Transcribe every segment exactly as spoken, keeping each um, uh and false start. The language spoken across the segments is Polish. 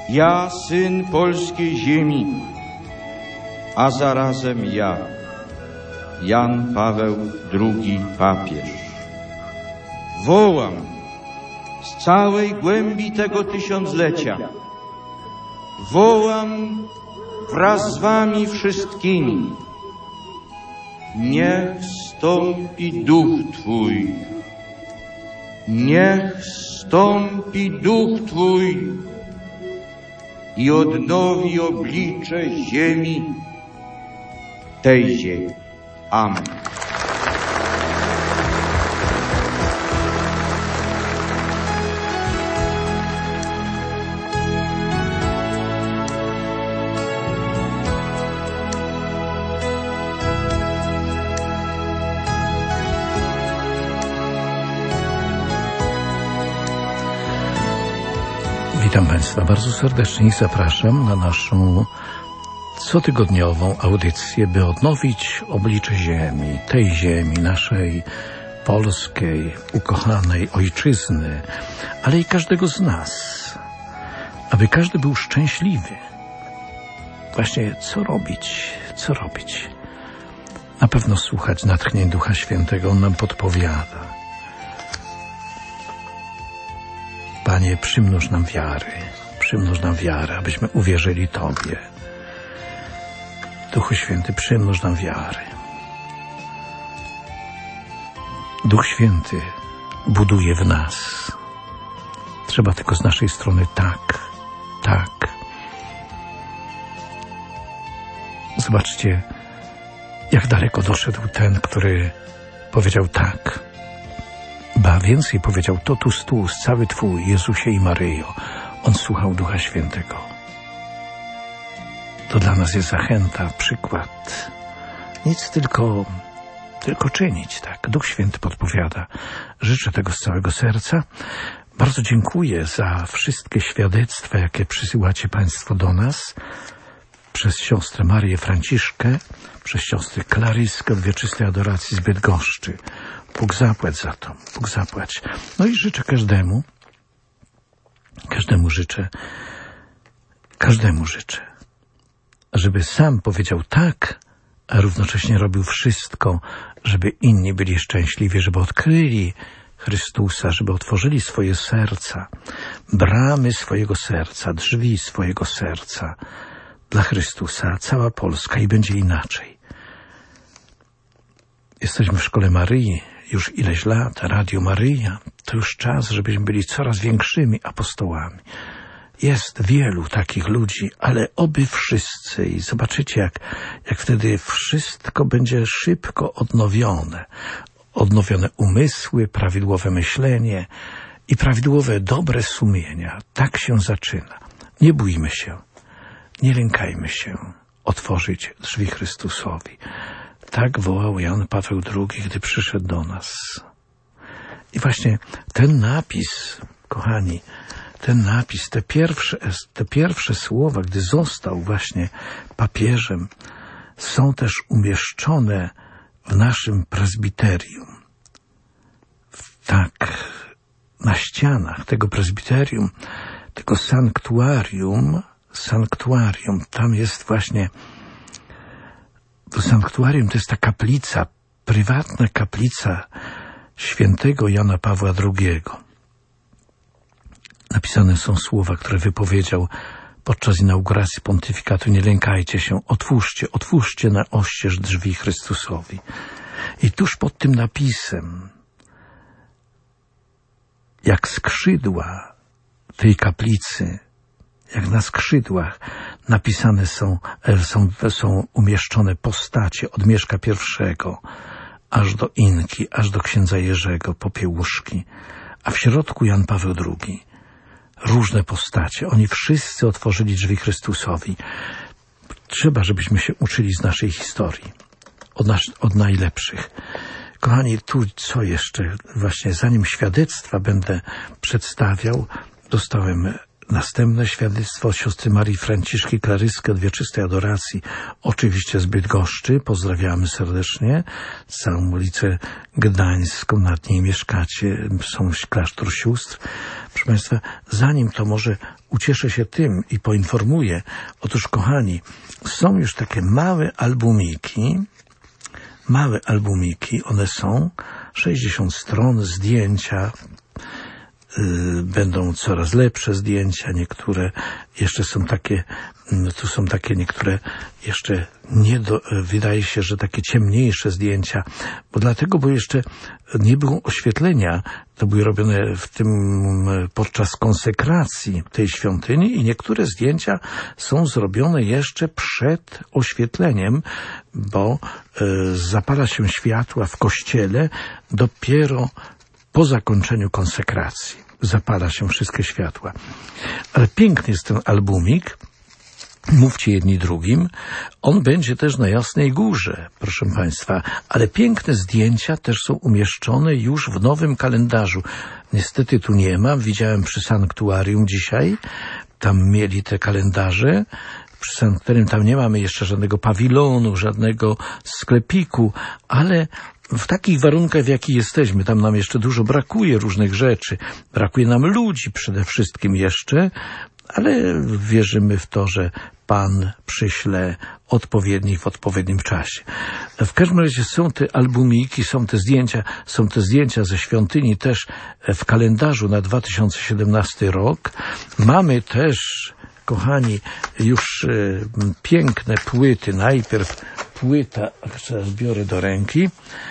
Ja, syn polskiej ziemi, a zarazem ja, Jan Paweł drugi papież, wołam z całej głębi tego tysiąclecia, wołam wraz z wami wszystkimi: niech stąpi duch Twój, niech stąpi duch Twój i odnowi oblicze ziemi, tej ziemi. Amen. Witam Państwa bardzo serdecznie i zapraszam na naszą cotygodniową audycję, by odnowić oblicze ziemi, tej ziemi, naszej polskiej, ukochanej ojczyzny, ale i każdego z nas, aby każdy był szczęśliwy. Właśnie co robić, co robić? Na pewno słuchać natchnień Ducha Świętego, on nam podpowiada. Panie, przymnóż nam wiary, przymnóż nam wiarę, abyśmy uwierzyli Tobie. Duchu Święty, przymnóż nam wiary. Duch Święty buduje w nas. Trzeba tylko z naszej strony tak, tak. Zobaczcie, jak daleko doszedł ten, który powiedział tak. Ba, więcej powiedział: totus tuus, cały Twój, Jezusie i Maryjo. On słuchał Ducha Świętego. To dla nas jest zachęta, przykład. Nic tylko, tylko czynić, tak. Duch Święty podpowiada. Życzę tego z całego serca. Bardzo dziękuję za wszystkie świadectwa, jakie przysyłacie Państwo do nas. Przez siostrę Marię Franciszkę, przez siostrę Klaryskę w Wieczystej Adoracji z Bydgoszczy. Bóg zapłać za to, Bóg zapłać. No i życzę każdemu, każdemu życzę, każdemu życzę, żeby sam powiedział tak, a równocześnie robił wszystko, żeby inni byli szczęśliwi, żeby odkryli Chrystusa, żeby otworzyli swoje serca, bramy swojego serca, drzwi swojego serca dla Chrystusa, cała Polska, i będzie inaczej. Jesteśmy w Szkole Maryi już ileś lat, Radio Maryja. To już czas, żebyśmy byli coraz większymi apostołami. Jest wielu takich ludzi, ale oby wszyscy. I zobaczycie, jak, jak wtedy wszystko będzie szybko odnowione. Odnowione umysły, prawidłowe myślenie i prawidłowe, dobre sumienia. Tak się zaczyna. Nie bójmy się, nie lękajmy się otworzyć drzwi Chrystusowi. Tak wołał Jan Paweł drugi, gdy przyszedł do nas. I właśnie ten napis, kochani, ten napis, te pierwsze, te pierwsze słowa, gdy został właśnie papieżem, są też umieszczone w naszym prezbiterium. Tak, na ścianach tego prezbiterium, tego sanktuarium, sanktuarium, tam jest właśnie to sanktuarium, to jest ta kaplica, prywatna kaplica świętego Jana Pawła drugiego. Napisane są słowa, które wypowiedział podczas inauguracji pontyfikatu: nie lękajcie się, otwórzcie, otwórzcie na oścież drzwi Chrystusowi. I tuż pod tym napisem, jak skrzydła tej kaplicy, jak na skrzydłach napisane są, są, są umieszczone postacie od Mieszka pierwszego aż do Inki, aż do księdza Jerzego Popiełuszki, a w środku Jan Paweł drugi. Różne postacie. Oni wszyscy otworzyli drzwi Chrystusowi. Trzeba, żebyśmy się uczyli z naszej historii. Od, nas, od najlepszych. Kochani, tu co jeszcze? Właśnie zanim świadectwa będę przedstawiał, dostałem Następne świadectwo siostry Marii Franciszki, klarystki od wieczystej adoracji, oczywiście z Bydgoszczy. Pozdrawiamy serdecznie. Całą ulicę Gdańską, nad niej mieszkacie, są klasztor sióstr. Proszę Państwa, zanim to może ucieszę się tym i poinformuję. Otóż, kochani, są już takie małe albumiki, małe albumiki, one są, sześćdziesiąt stron, zdjęcia, Yy, będą coraz lepsze zdjęcia, niektóre jeszcze są takie, yy, tu są takie niektóre jeszcze nie do, yy, wydaje się, że takie ciemniejsze zdjęcia, bo dlatego, bo jeszcze nie było oświetlenia, to były robione w tym, yy, podczas konsekracji tej świątyni i niektóre zdjęcia są zrobione jeszcze przed oświetleniem, bo yy, zapala się światła w kościele dopiero po zakończeniu konsekracji. Zapala się wszystkie światła. Ale piękny jest ten albumik. Mówcie jedni drugim. On będzie też na Jasnej Górze, proszę Państwa. Ale piękne zdjęcia też są umieszczone już w nowym kalendarzu. Niestety tu nie ma. Widziałem przy sanktuarium dzisiaj. Tam mieli te kalendarze. Przy sanktuarium tam nie mamy jeszcze żadnego pawilonu, żadnego sklepiku, ale w takich warunkach, w jakich jesteśmy, tam nam jeszcze dużo brakuje różnych rzeczy. Brakuje nam ludzi przede wszystkim jeszcze, ale wierzymy w to, że Pan przyśle odpowiednich w odpowiednim czasie. W każdym razie są te albumiki, są te zdjęcia, są te zdjęcia ze świątyni też w kalendarzu na dwa tysiące siedemnasty rok. Mamy też, kochani, już e, piękne płyty. Najpierw płyta, teraz biorę do ręki,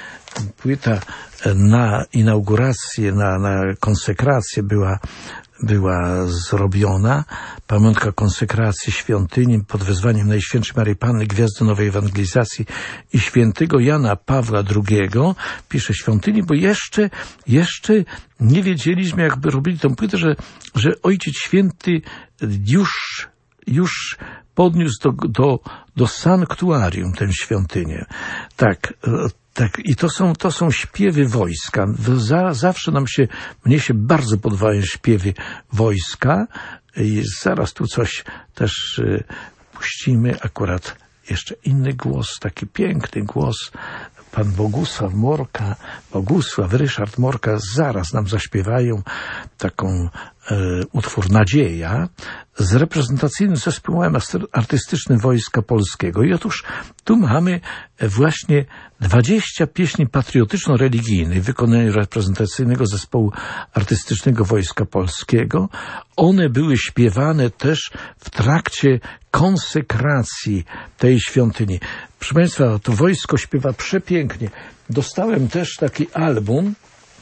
płyta na inaugurację, na, na konsekrację była, była zrobiona. Pamiątka konsekracji świątyni pod wezwaniem Najświętszej Maryi Panny, Gwiazdy Nowej Ewangelizacji i świętego Jana Pawła drugiego. Pisze świątyni, bo jeszcze, jeszcze nie wiedzieliśmy, jakby robili tą płytę, że, że Ojciec Święty już, już podniósł do, do, do sanktuarium tę świątynię. Tak, tak, i to są, to są śpiewy wojska. Za, zawsze nam się, mnie się bardzo podobają śpiewy wojska. I zaraz tu coś też y, puścimy. Akurat jeszcze inny głos, taki piękny głos. Pan Bogusław Morka, Bogusław, Ryszard Morka zaraz nam zaśpiewają taką e, utwór Nadzieja z reprezentacyjnym zespołem artystycznym Wojska Polskiego. I otóż tu mamy właśnie dwadzieścia pieśni patriotyczno-religijnych w wykonaniu reprezentacyjnego zespołu artystycznego Wojska Polskiego. One były śpiewane też w trakcie konsekracji tej świątyni. Proszę Państwa, to wojsko śpiewa przepięknie. Dostałem też taki album.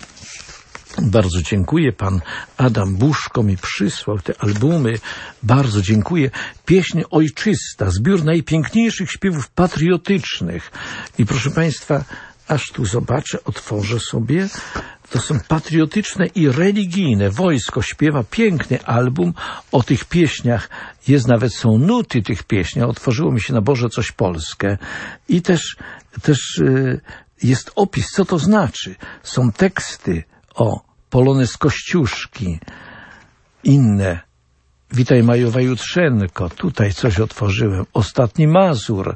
Bardzo dziękuję. Pan Adam Buszko mi przysłał te albumy. Bardzo dziękuję. Pieśń ojczysta, zbiór najpiękniejszych śpiewów patriotycznych. I proszę Państwa, aż tu zobaczę, otworzę sobie. To są patriotyczne i religijne. Wojsko śpiewa piękny album o tych pieśniach. Jest nawet, są nuty tych pieśni. Otworzyło mi się na Boże coś Polskę. I też, też yy, jest opis, co to znaczy. Są teksty o Polonez Kościuszki, inne. Witaj Majowa Jutrzenko. Tutaj coś otworzyłem. Ostatni Mazur.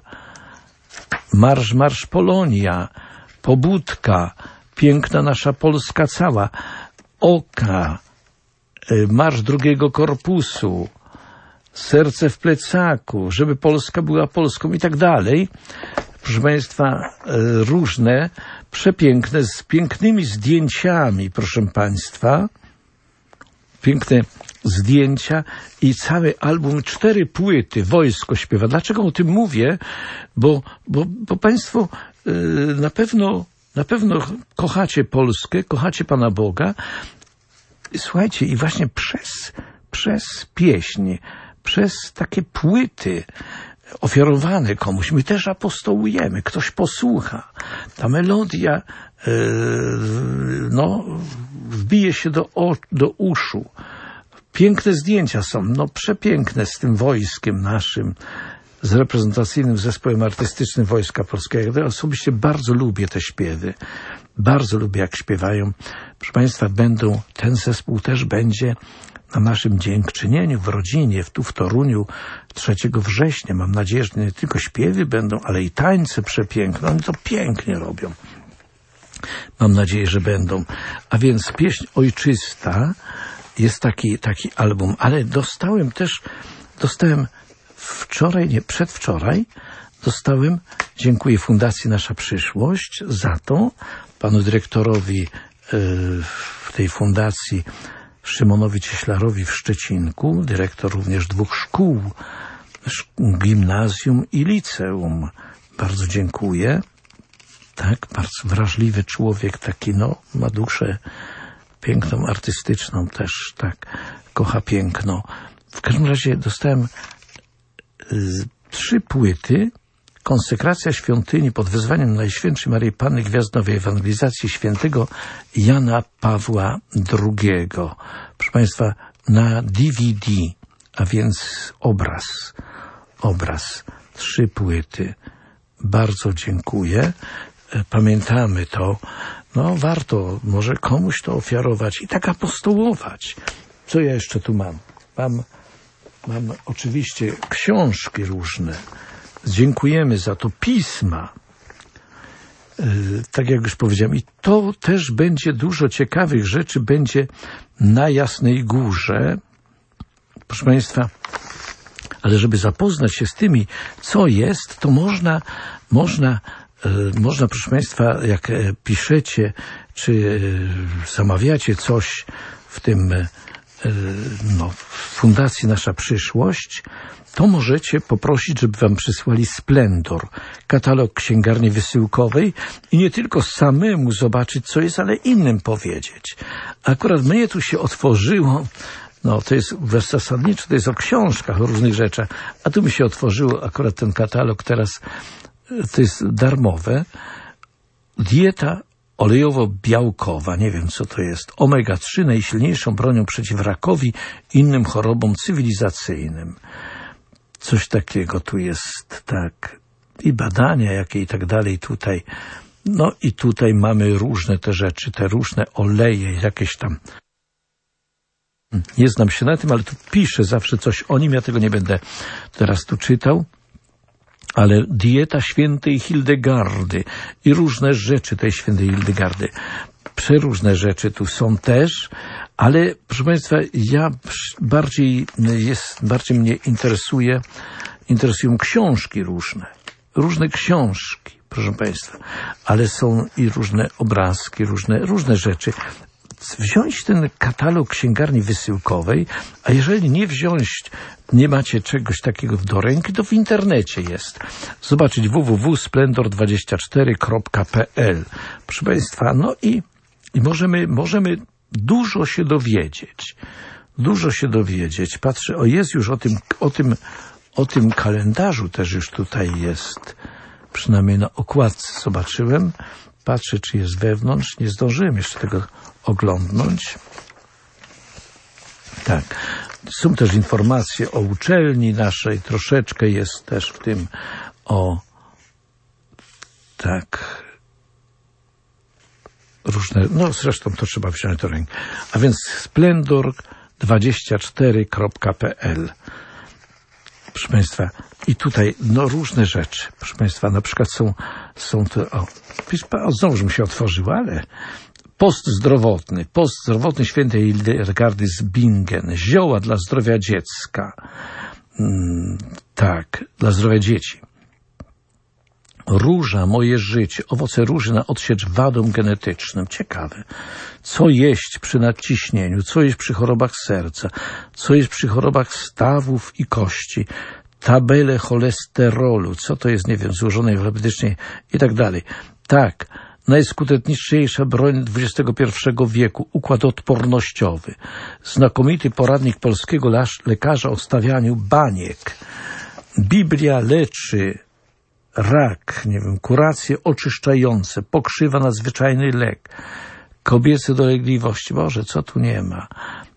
Marsz, marsz Polonia. Pobudka. Piękna nasza Polska cała. Oka. Marsz drugiego korpusu. Serce w plecaku. Żeby Polska była Polską i tak dalej. Proszę Państwa, różne, przepiękne, z pięknymi zdjęciami, proszę Państwa. Piękne zdjęcia i cały album, cztery płyty, Wojsko śpiewa. Dlaczego o tym mówię? Bo, bo, bo Państwo yy, na pewno, na pewno kochacie Polskę, kochacie Pana Boga. Słuchajcie, i właśnie przez, przez pieśń, przez takie płyty ofiarowane komuś, my też apostołujemy, ktoś posłucha. Ta melodia yy, no, wbije się do, o, do uszu. Piękne zdjęcia są, no przepiękne z tym wojskiem naszym. z reprezentacyjnym zespołem artystycznym Wojska Polskiego. Ja osobiście bardzo lubię te śpiewy. Bardzo lubię, jak śpiewają. Proszę Państwa, będą, ten zespół też będzie na naszym dziękczynieniu w rodzinie, tu w Toruniu, trzeciego września. Mam nadzieję, że nie tylko śpiewy będą, ale i tańce przepiękne. Oni to pięknie robią. Mam nadzieję, że będą. A więc pieśń ojczysta jest taki, taki album, ale dostałem też, dostałem wczoraj, nie, przedwczoraj, dostałem, dziękuję Fundacji Nasza Przyszłość za to, panu dyrektorowi yy, w tej fundacji Szymonowi Cieślarowi w Szczecinku, dyrektor również dwóch szkół, gimnazjum i liceum. Bardzo dziękuję. Tak, bardzo wrażliwy człowiek, taki, no, ma duszę piękną, artystyczną też, tak, kocha piękno. W każdym razie dostałem y, trzy płyty. Konsekracja świątyni pod wezwaniem Najświętszej Maryi Panny Gwiazdowej Ewangelizacji świętego Jana Pawła drugiego. Proszę Państwa, na D V D, a więc obraz, obraz, trzy płyty. Bardzo dziękuję. Pamiętamy to. No, warto może komuś to ofiarować i tak apostołować. Co ja jeszcze tu mam? Mam, mam oczywiście książki różne. Dziękujemy za to, pisma. Yy, tak jak już powiedziałem. I to też będzie dużo ciekawych rzeczy. Będzie na Jasnej Górze. Proszę Państwa, ale żeby zapoznać się z tymi, co jest, to można, można, yy, można, proszę Państwa, jak yy, piszecie, czy yy, zamawiacie coś w tym, yy, no, w Fundacji Nasza Przyszłość, to możecie poprosić, żeby wam przysłali Splendor, katalog księgarni wysyłkowej i nie tylko samemu zobaczyć, co jest, ale innym powiedzieć. Akurat mnie tu się otworzyło, no to jest zasadniczo, to jest o książkach, o różnych rzeczach, a tu mi się otworzyło akurat ten katalog teraz, to jest darmowe, dieta olejowo-białkowa, nie wiem co to jest, omega trzy, najsilniejszą bronią przeciw rakowi i innym chorobom cywilizacyjnym. Coś takiego tu jest, tak, i badania jakie i tak dalej tutaj. No i tutaj mamy różne te rzeczy, te różne oleje, jakieś tam. Nie znam się na tym, ale tu piszę zawsze coś o nim, ja tego nie będę teraz tu czytał. Ale dieta świętej Hildegardy i różne rzeczy tej świętej Hildegardy. Przeróżne rzeczy tu są też, ale proszę Państwa, ja bardziej jest, bardziej mnie interesuje, interesują książki różne. Różne książki, proszę Państwa, ale są i różne obrazki, różne, różne rzeczy. Wziąć ten katalog księgarni wysyłkowej, a jeżeli nie wziąć, nie macie czegoś takiego do ręki, to w internecie jest. Zobaczyć w w w kropka splendor dwadzieścia cztery kropka p l. Proszę Państwa, no i, i możemy, możemy dużo się dowiedzieć. Dużo się dowiedzieć. Patrzę, o jest już o tym, o tym, o tym kalendarzu też już tutaj jest. Przynajmniej na okładce zobaczyłem. Patrzę, czy jest wewnątrz. Nie zdążyłem jeszcze tego oglądnąć. Tak. Są też informacje o uczelni naszej. Troszeczkę jest też w tym o tak różne, no zresztą to trzeba wziąć do ręki. A więc splendor dwadzieścia cztery kropka p l. Proszę Państwa, i tutaj no różne rzeczy. Proszę Państwa, na przykład są, są to, o, o znowu mi się otworzyło, ale post zdrowotny, post zdrowotny świętej Hildegardy z Bingen, zioła dla zdrowia dziecka, mm, tak, dla zdrowia dzieci. Róża, moje życie, owoce róży na odsiecz wadom genetycznym. Ciekawe. Co jeść przy nadciśnieniu, co jeść przy chorobach serca, co jeść przy chorobach stawów i kości, tabele cholesterolu, co to jest, nie wiem, złożonej alfabetycznej i tak dalej. Tak, najskuteczniejsza broń dwudziestego pierwszego wieku, układ odpornościowy, znakomity poradnik polskiego lekarza o stawianiu baniek. Biblia leczy rak, nie wiem, kuracje oczyszczające, pokrzywa nadzwyczajny lek, kobiece dolegliwości. Boże, co tu nie ma?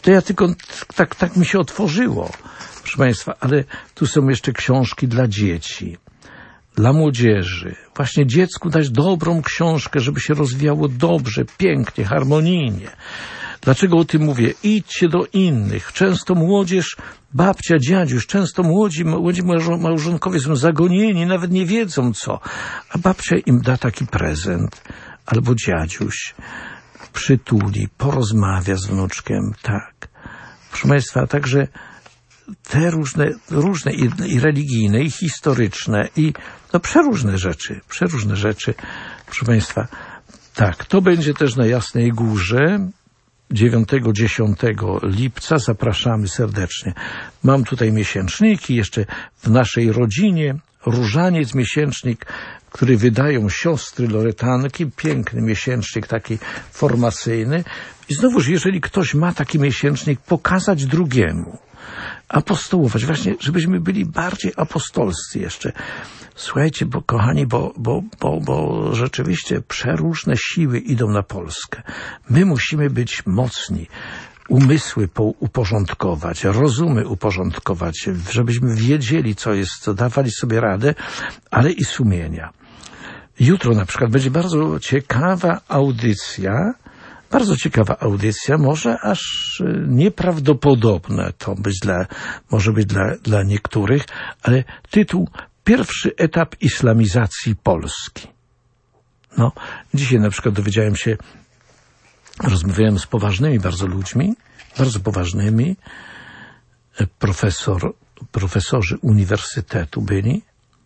To ja tylko tak, tak mi się otworzyło, proszę Państwa, ale tu są jeszcze książki dla dzieci, dla młodzieży. Właśnie dziecku dać dobrą książkę, żeby się rozwijało dobrze, pięknie, harmonijnie. Dlaczego o tym mówię? Idźcie do innych. Często młodzież, babcia, dziadziuś, często młodzi, młodzi małżonkowie są zagonieni, nawet nie wiedzą co. A babcia im da taki prezent, albo dziadziuś przytuli, porozmawia z wnuczkiem, tak. Proszę Państwa, a także te różne, różne i, i religijne, i historyczne, i no przeróżne rzeczy, przeróżne rzeczy, proszę Państwa. Tak, to będzie też na Jasnej Górze, dziewiątego dziesiątego lipca, zapraszamy serdecznie. Mam tutaj miesięczniki, jeszcze w naszej rodzinie, Różaniec miesięcznik, który wydają siostry Loretanki, piękny miesięcznik, taki formacyjny. I znowuż, jeżeli ktoś ma taki miesięcznik, pokazać drugiemu, apostołować, właśnie, żebyśmy byli bardziej apostolscy jeszcze. Słuchajcie, bo kochani, bo, bo, bo, bo rzeczywiście przeróżne siły idą na Polskę. My musimy być mocni, umysły uporządkować, rozumy uporządkować, żebyśmy wiedzieli, co jest, co dawali sobie radę, ale i sumienia. Jutro na przykład będzie bardzo ciekawa audycja, bardzo ciekawa audycja, może aż nieprawdopodobne to być dla, może być dla, dla niektórych, ale tytuł Pierwszy etap islamizacji Polski. No, dzisiaj na przykład dowiedziałem się, rozmawiałem z poważnymi bardzo ludźmi, bardzo poważnymi, profesor, profesorzy uniwersytetu byli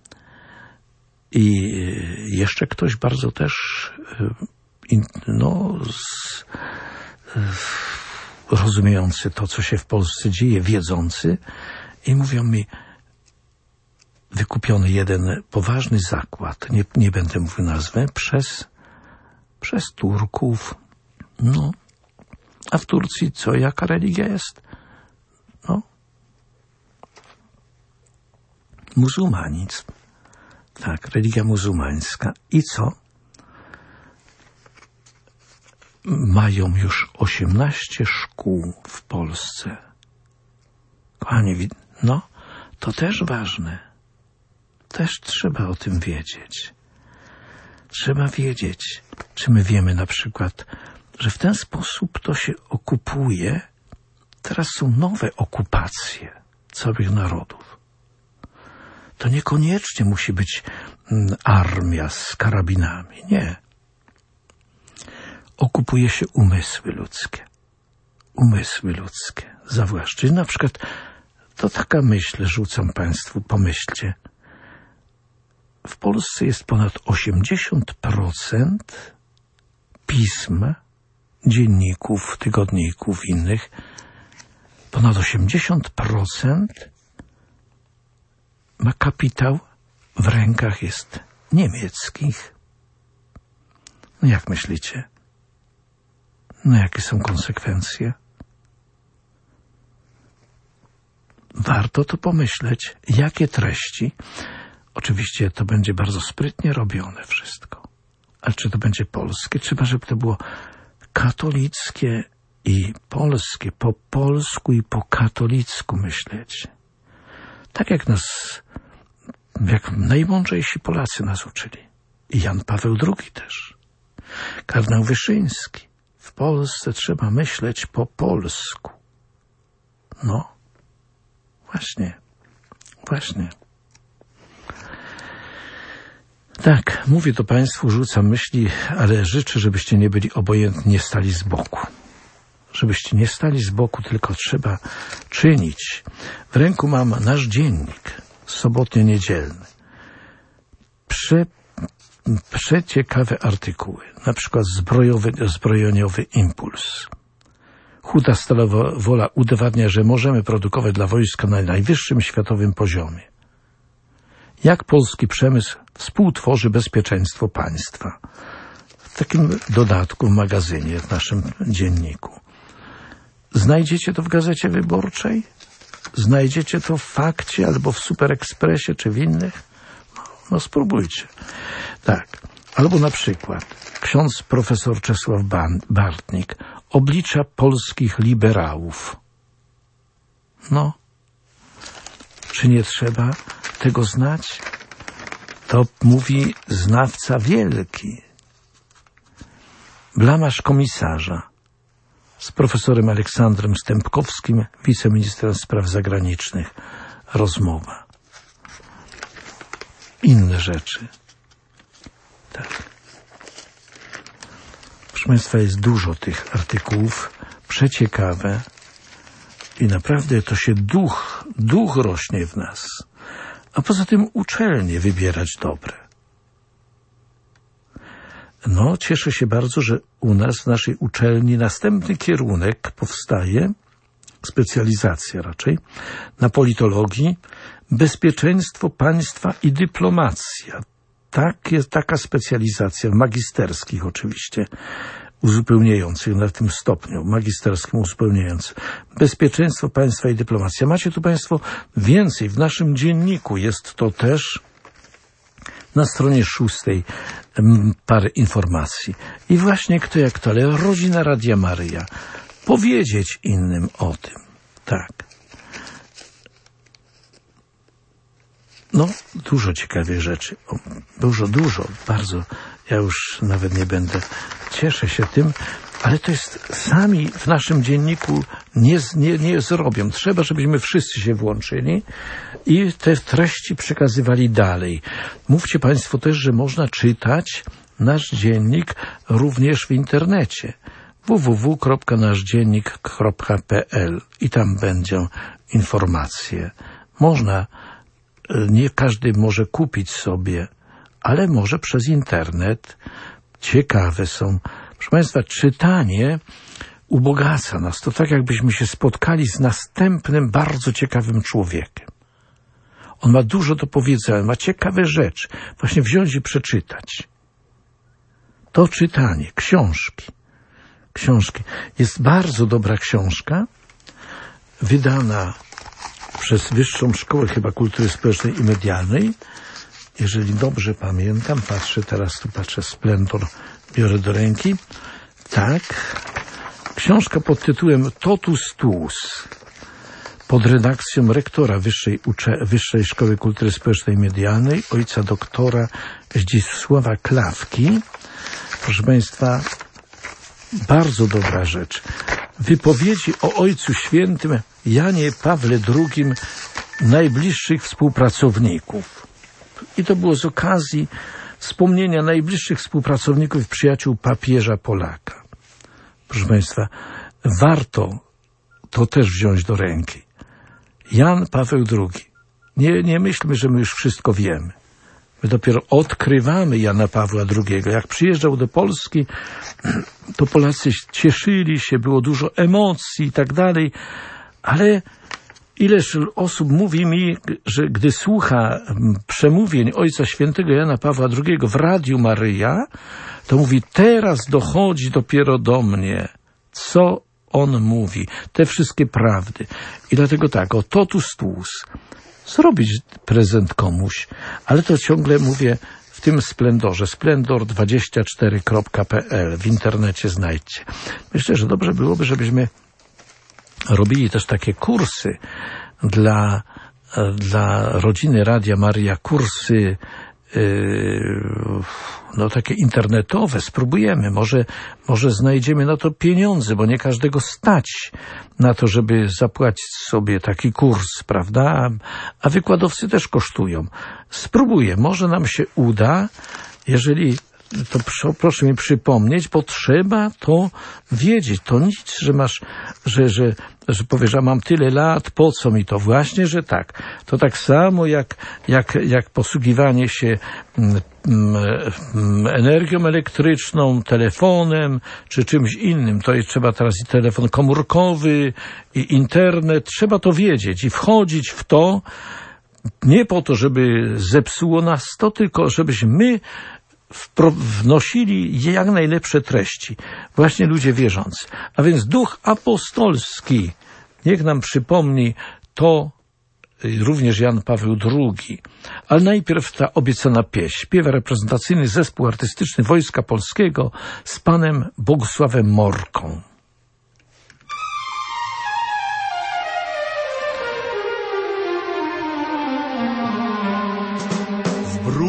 i jeszcze ktoś bardzo też no, z, rozumiejący to, co się w Polsce dzieje, wiedzący, i mówią mi, wykupiony jeden poważny zakład, nie, nie będę mówił nazwę, przez, przez Turków. No, a w Turcji co, jaka religia jest? No, muzułmanizm. Tak, religia muzułmańska. I co? Mają już osiemnaście szkół w Polsce. Kochani, no, to też ważne. Też trzeba o tym wiedzieć. Trzeba wiedzieć, czy my wiemy na przykład, że w ten sposób to się okupuje. Teraz są nowe okupacje całych narodów. To niekoniecznie musi być armia z karabinami. Nie. Okupuje się umysły ludzkie. Umysły ludzkie. Zawłaszczy. Na przykład to taka myśl, rzucam Państwu, pomyślcie. W Polsce jest ponad osiemdziesiąt procent pism, dzienników, tygodników, innych. Ponad osiemdziesiąt procent ma kapitał w rękach jest niemieckich. No jak myślicie? No jakie są konsekwencje? Warto to pomyśleć, jakie treści. Oczywiście to będzie bardzo sprytnie robione wszystko. Ale czy to będzie polskie? Trzeba, żeby to było katolickie i polskie, po polsku i po katolicku myśleć. Tak jak nas, jak najmądrzejsi Polacy nas uczyli. I Jan Paweł drugi też. Kardynał Wyszyński. W Polsce trzeba myśleć po polsku. No, właśnie, właśnie. Tak, mówię to Państwu, rzucam myśli, ale życzę, żebyście nie byli obojętni, nie stali z boku. Żebyście nie stali z boku, tylko trzeba czynić. W ręku mam nasz dziennik, sobotnio-niedzielny. Prze, przeciekawe artykuły, na przykład zbrojowy, zbrojeniowy impuls. Chuda stalowa wola udowadnia, że możemy produkować dla wojska na najwyższym światowym poziomie. Jak polski przemysł współtworzy bezpieczeństwo państwa. W takim dodatku w magazynie, w naszym dzienniku. Znajdziecie to w Gazecie Wyborczej? Znajdziecie to w Fakcie albo w Super Expressie czy w innych? No, no spróbujcie. Tak. Albo na przykład ksiądz profesor Czesław Bartnik oblicza polskich liberałów. No, czy nie trzeba tego znać? To mówi znawca wielki. Blamaż komisarza z profesorem Aleksandrem Stępkowskim, wiceministrem spraw zagranicznych. Rozmowa. Inne rzeczy. Tak. Proszę Państwa, jest dużo tych artykułów, przeciekawe i naprawdę to się duch, duch rośnie w nas. A poza tym uczelnie wybierać dobre. No, cieszę się bardzo, że u nas, w naszej uczelni, następny kierunek powstaje, specjalizacja raczej, na politologii, bezpieczeństwo państwa i dyplomacja. Tak jest taka specjalizacja, magisterskich oczywiście, uzupełniających na tym stopniu, magisterskim uzupełniającym. Bezpieczeństwo państwa i dyplomacja. Macie tu Państwo więcej. W naszym dzienniku jest to też na stronie szóstej parę informacji. I właśnie kto jak to, ale rodzina Radia Maryja. Powiedzieć innym o tym. Tak. No, dużo ciekawych rzeczy. O, dużo, dużo, bardzo. Ja już nawet nie będę. Cieszę się tym, ale to jest sami w naszym dzienniku nie, nie, nie zrobią. Trzeba, żebyśmy wszyscy się włączyli i te treści przekazywali dalej. Mówcie Państwo też, że można czytać nasz dziennik również w internecie. w w w kropka nasz dziennik kropka p l i tam będą informacje. Można, nie każdy może kupić sobie, ale może przez internet. Ciekawe są. Proszę Państwa, czytanie ubogaca nas. To tak, jakbyśmy się spotkali z następnym bardzo ciekawym człowiekiem. On ma dużo do powiedzenia, ma ciekawe rzeczy. Właśnie wziąć i przeczytać. To czytanie, książki. Książki. Jest bardzo dobra książka, wydana przez Wyższą Szkołę chyba Kultury Społecznej i Medialnej. Jeżeli dobrze pamiętam, patrzę teraz, tu patrzę, Splendor, biorę do ręki. Tak. Książka pod tytułem Totus Tuus, pod redakcją rektora Wyższej, Ucze- Wyższej Szkoły Kultury Społecznej i Medialnej, ojca doktora Zdzisława Klawki. Proszę Państwa, bardzo dobra rzecz. Wypowiedzi o Ojcu Świętym Janie Pawle drugim najbliższych współpracowników. I to było z okazji wspomnienia najbliższych współpracowników i przyjaciół papieża Polaka. Proszę Państwa, warto to też wziąć do ręki. Jan Paweł drugi. Nie, nie myślmy, że my już wszystko wiemy. My dopiero odkrywamy Jana Pawła drugiego. Jak przyjeżdżał do Polski, to Polacy cieszyli się, było dużo emocji i tak dalej, ale ileż osób mówi mi, że gdy słucha przemówień Ojca Świętego Jana Pawła drugiego w Radiu Maryja, to mówi, teraz dochodzi dopiero do mnie, co on mówi, te wszystkie prawdy. I dlatego tak, o totus tuus, zrobić prezent komuś, ale to ciągle mówię w tym Splendorze, splendor dwadzieścia cztery kropka p l, w internecie znajdźcie. Myślę, że dobrze byłoby, żebyśmy robili też takie kursy dla, dla rodziny Radia Maryja, kursy yy, no takie internetowe. Spróbujemy, może, może znajdziemy na to pieniądze, bo nie każdego stać na to, żeby zapłacić sobie taki kurs, prawda? A wykładowcy też kosztują. Spróbuję, może nam się uda, jeżeli to proszę mi przypomnieć, bo trzeba to wiedzieć. To nic, że masz, że, że, że powiesz, a mam tyle lat, po co mi to? Właśnie, że tak. To tak samo jak, jak, jak posługiwanie się mm, mm, energią elektryczną, telefonem, czy czymś innym. To jest, trzeba teraz i telefon komórkowy, i internet. Trzeba to wiedzieć i wchodzić w to, nie po to, żeby zepsuło nas to, tylko żebyśmy my wnosili jak najlepsze treści. Właśnie ludzie wierzący. A więc duch apostolski niech nam przypomni to również Jan Paweł drugi. Ale najpierw ta obiecana pieśń. Śpiewa reprezentacyjny zespół artystyczny Wojska Polskiego z panem Bogusławem Morką.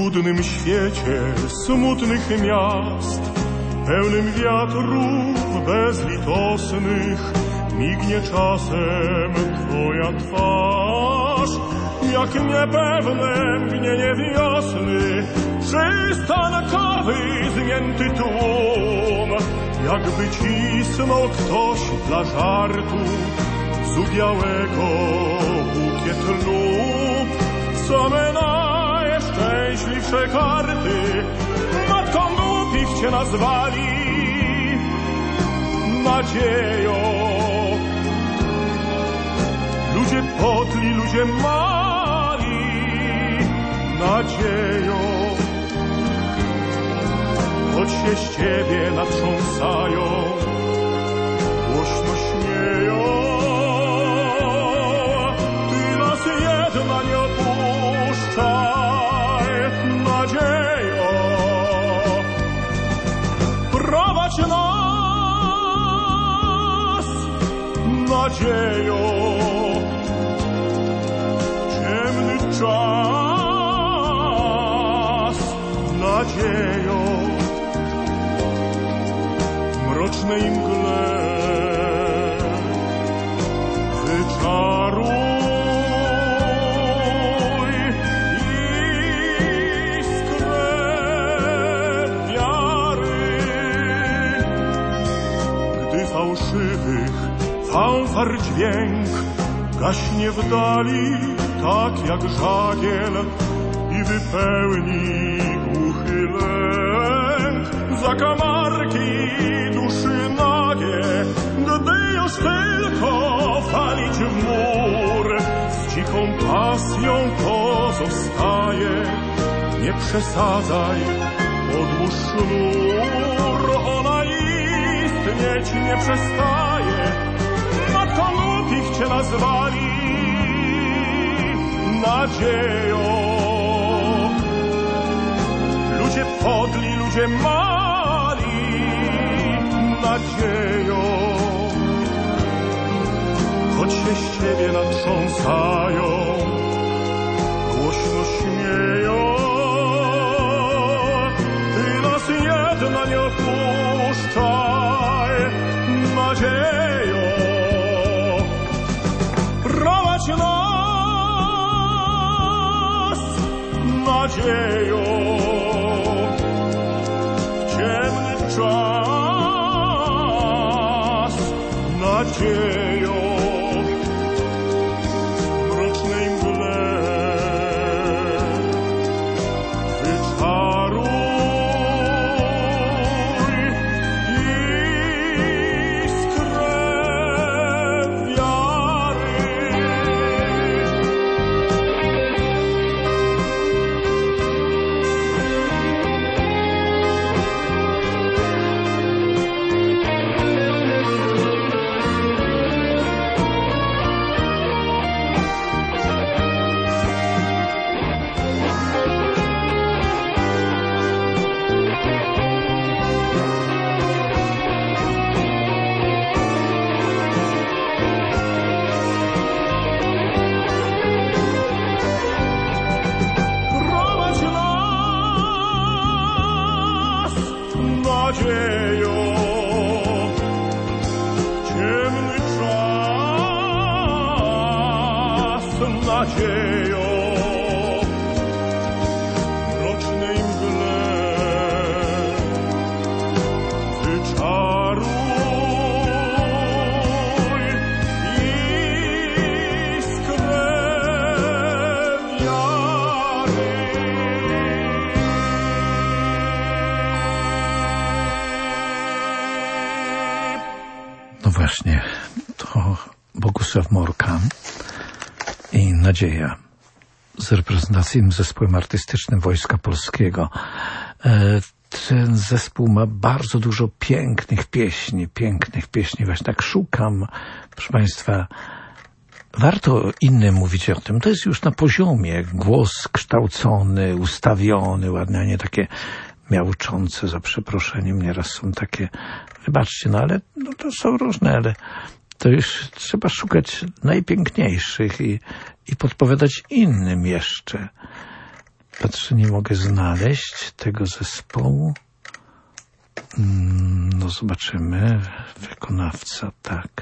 trudnym świecie smutnych miast, pełnym wiatrów bezlitosnych, mignie czasem twoja twarz, jak niepewne mgnienie wiosny, przystankowy zmięty tłum, jakby cisnął ktoś dla żartu z ubiałego bukiet lub same najszczęśliwsze karty matką głupich cię nazwali nadzieją. Ludzie podli, ludzie mali nadzieją, choć się z ciebie natrząsają, głośno śmieją. Ty nas jedna nie opuszczaj nadzieją, prowadź nas nadzieją. Czas nadzieją, mrocznej mgle wyczaruj iskrę wiary, gdy fałszywych fanfar dźwięk gaśnie w dali tak jak żagiel i wypełni głuchy lęk zakamarki duszy nagie, gdy już tylko walić w mur z cichą pasją pozostaje. Nie przesadzaj, odłóż sznur, ona istnieć nie przestaje. Matką głupich cię nazwali nadzieją. Ludzie podli, ludzie mali nadzieją, choć się z ciebie natrząsają, głośno śmieją. Ty nas jedna nie opuszczaj nadzieją, prowadź nas nadzieją w ciemny czas, nadzieją mrocznej mgle wyczaruj iskrę wiary. Prowadź nas nadzieją, ciemny czas, nadzieją mrocznej mgle wyczaruj iskrę wiary. No właśnie, to Bogusław Morka i Nadzieja z reprezentacyjnym zespołem artystycznym Wojska Polskiego. Ten zespół ma bardzo dużo pięknych pieśni, pięknych pieśni. Właśnie tak szukam, proszę Państwa, warto innym mówić o tym. To jest już na poziomie, głos kształcony, ustawiony, ładnie, a nie takie miauczące, za przeproszeniem. Nieraz są takie, wybaczcie, no ale no to są różne, ale to już trzeba szukać najpiękniejszych i, i podpowiadać innym jeszcze. Patrzę, nie mogę znaleźć tego zespołu. No zobaczymy. Wykonawca, tak.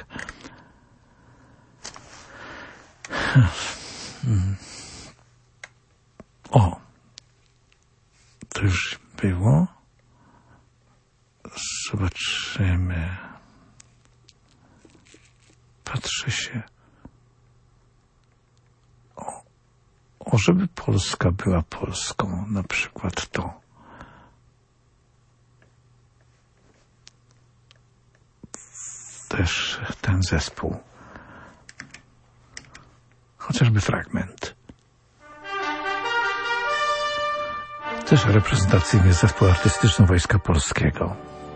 O, to już było. Zobaczymy. Patrzę się. O, o, żeby Polska była Polską, na przykład to. Też ten zespół. Chociażby fragment. Też reprezentacyjny zespół artystyczny Wojska Polskiego.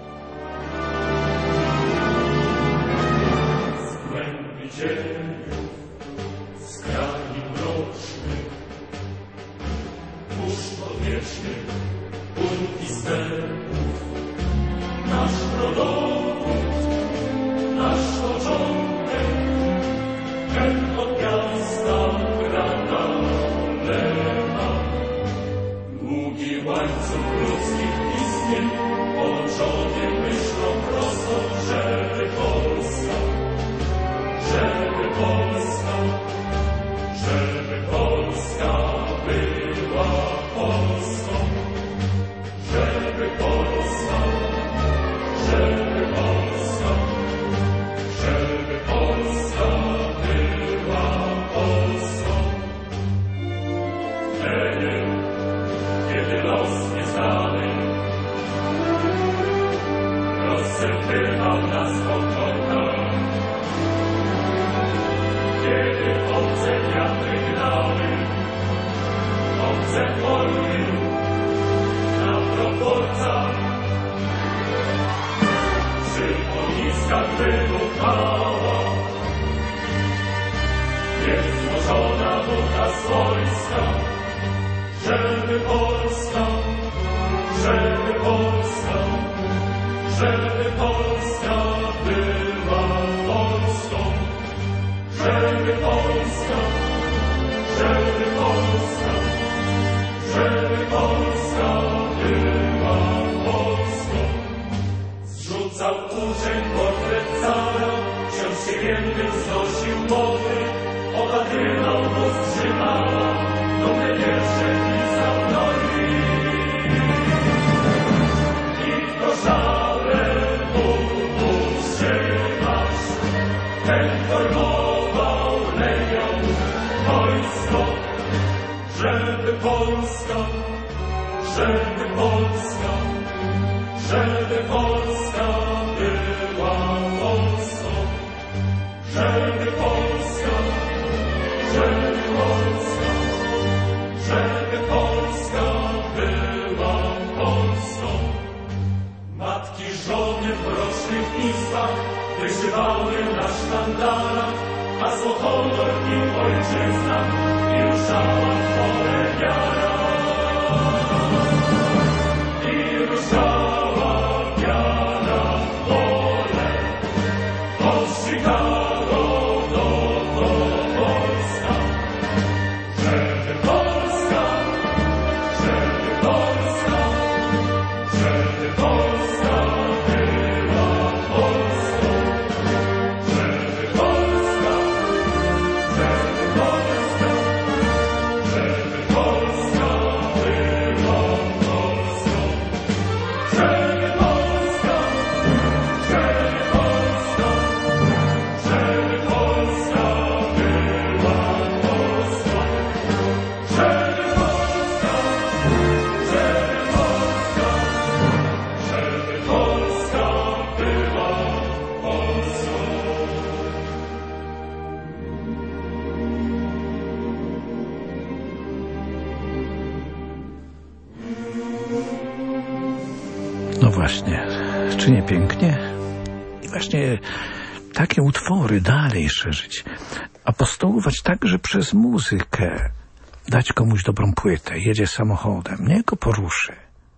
No właśnie, czy nie pięknie? I właśnie takie utwory dalej szerzyć, apostołować także przez muzykę, dać komuś dobrą płytę, jedzie samochodem, niech go poruszy.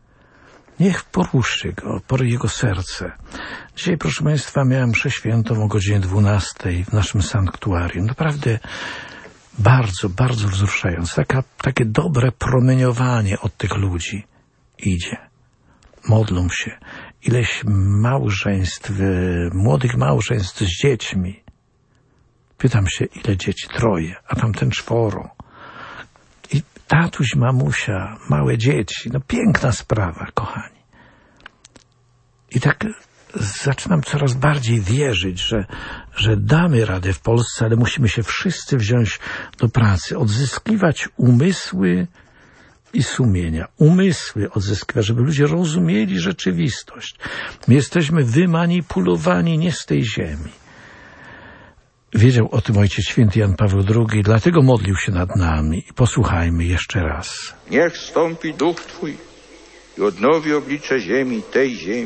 Niech poruszy go, pory jego serce. Dzisiaj, proszę Państwa, miałem mszę świętą o godzinie dwunastej w naszym sanktuarium. Naprawdę Bardzo, bardzo wzruszające. Taka, takie dobre promieniowanie od tych ludzi idzie. Modlą się. Ileś małżeństw, młodych małżeństw z dziećmi. Pytam się, ile dzieci? Troje, a tamten czworo. I tatuś, mamusia, małe dzieci. No piękna sprawa, kochani. I tak zaczynam coraz bardziej wierzyć, że, że damy radę w Polsce, ale musimy się wszyscy wziąć do pracy, odzyskiwać umysły i sumienia. Umysły odzyskiwać, żeby ludzie rozumieli rzeczywistość. My jesteśmy wymanipulowani nie z tej ziemi. Wiedział o tym Ojciec Święty Jan Paweł drugi, dlatego modlił się nad nami. I posłuchajmy jeszcze raz. Niech stąpi duch Twój i odnowi oblicze ziemi, tej ziemi.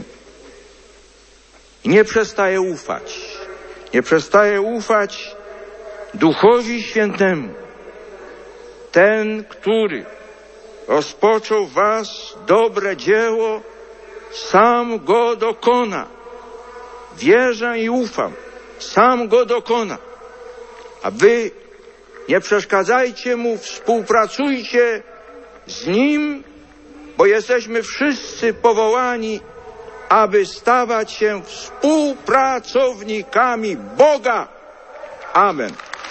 I nie przestaje ufać, nie przestaje ufać Duchowi Świętemu. Ten, który rozpoczął w was dobre dzieło, sam go dokona. Wierzę i ufam, sam go dokona. A wy nie przeszkadzajcie mu, współpracujcie z nim, bo jesteśmy wszyscy powołani, aby stawać się współpracownikami Boga. Amen.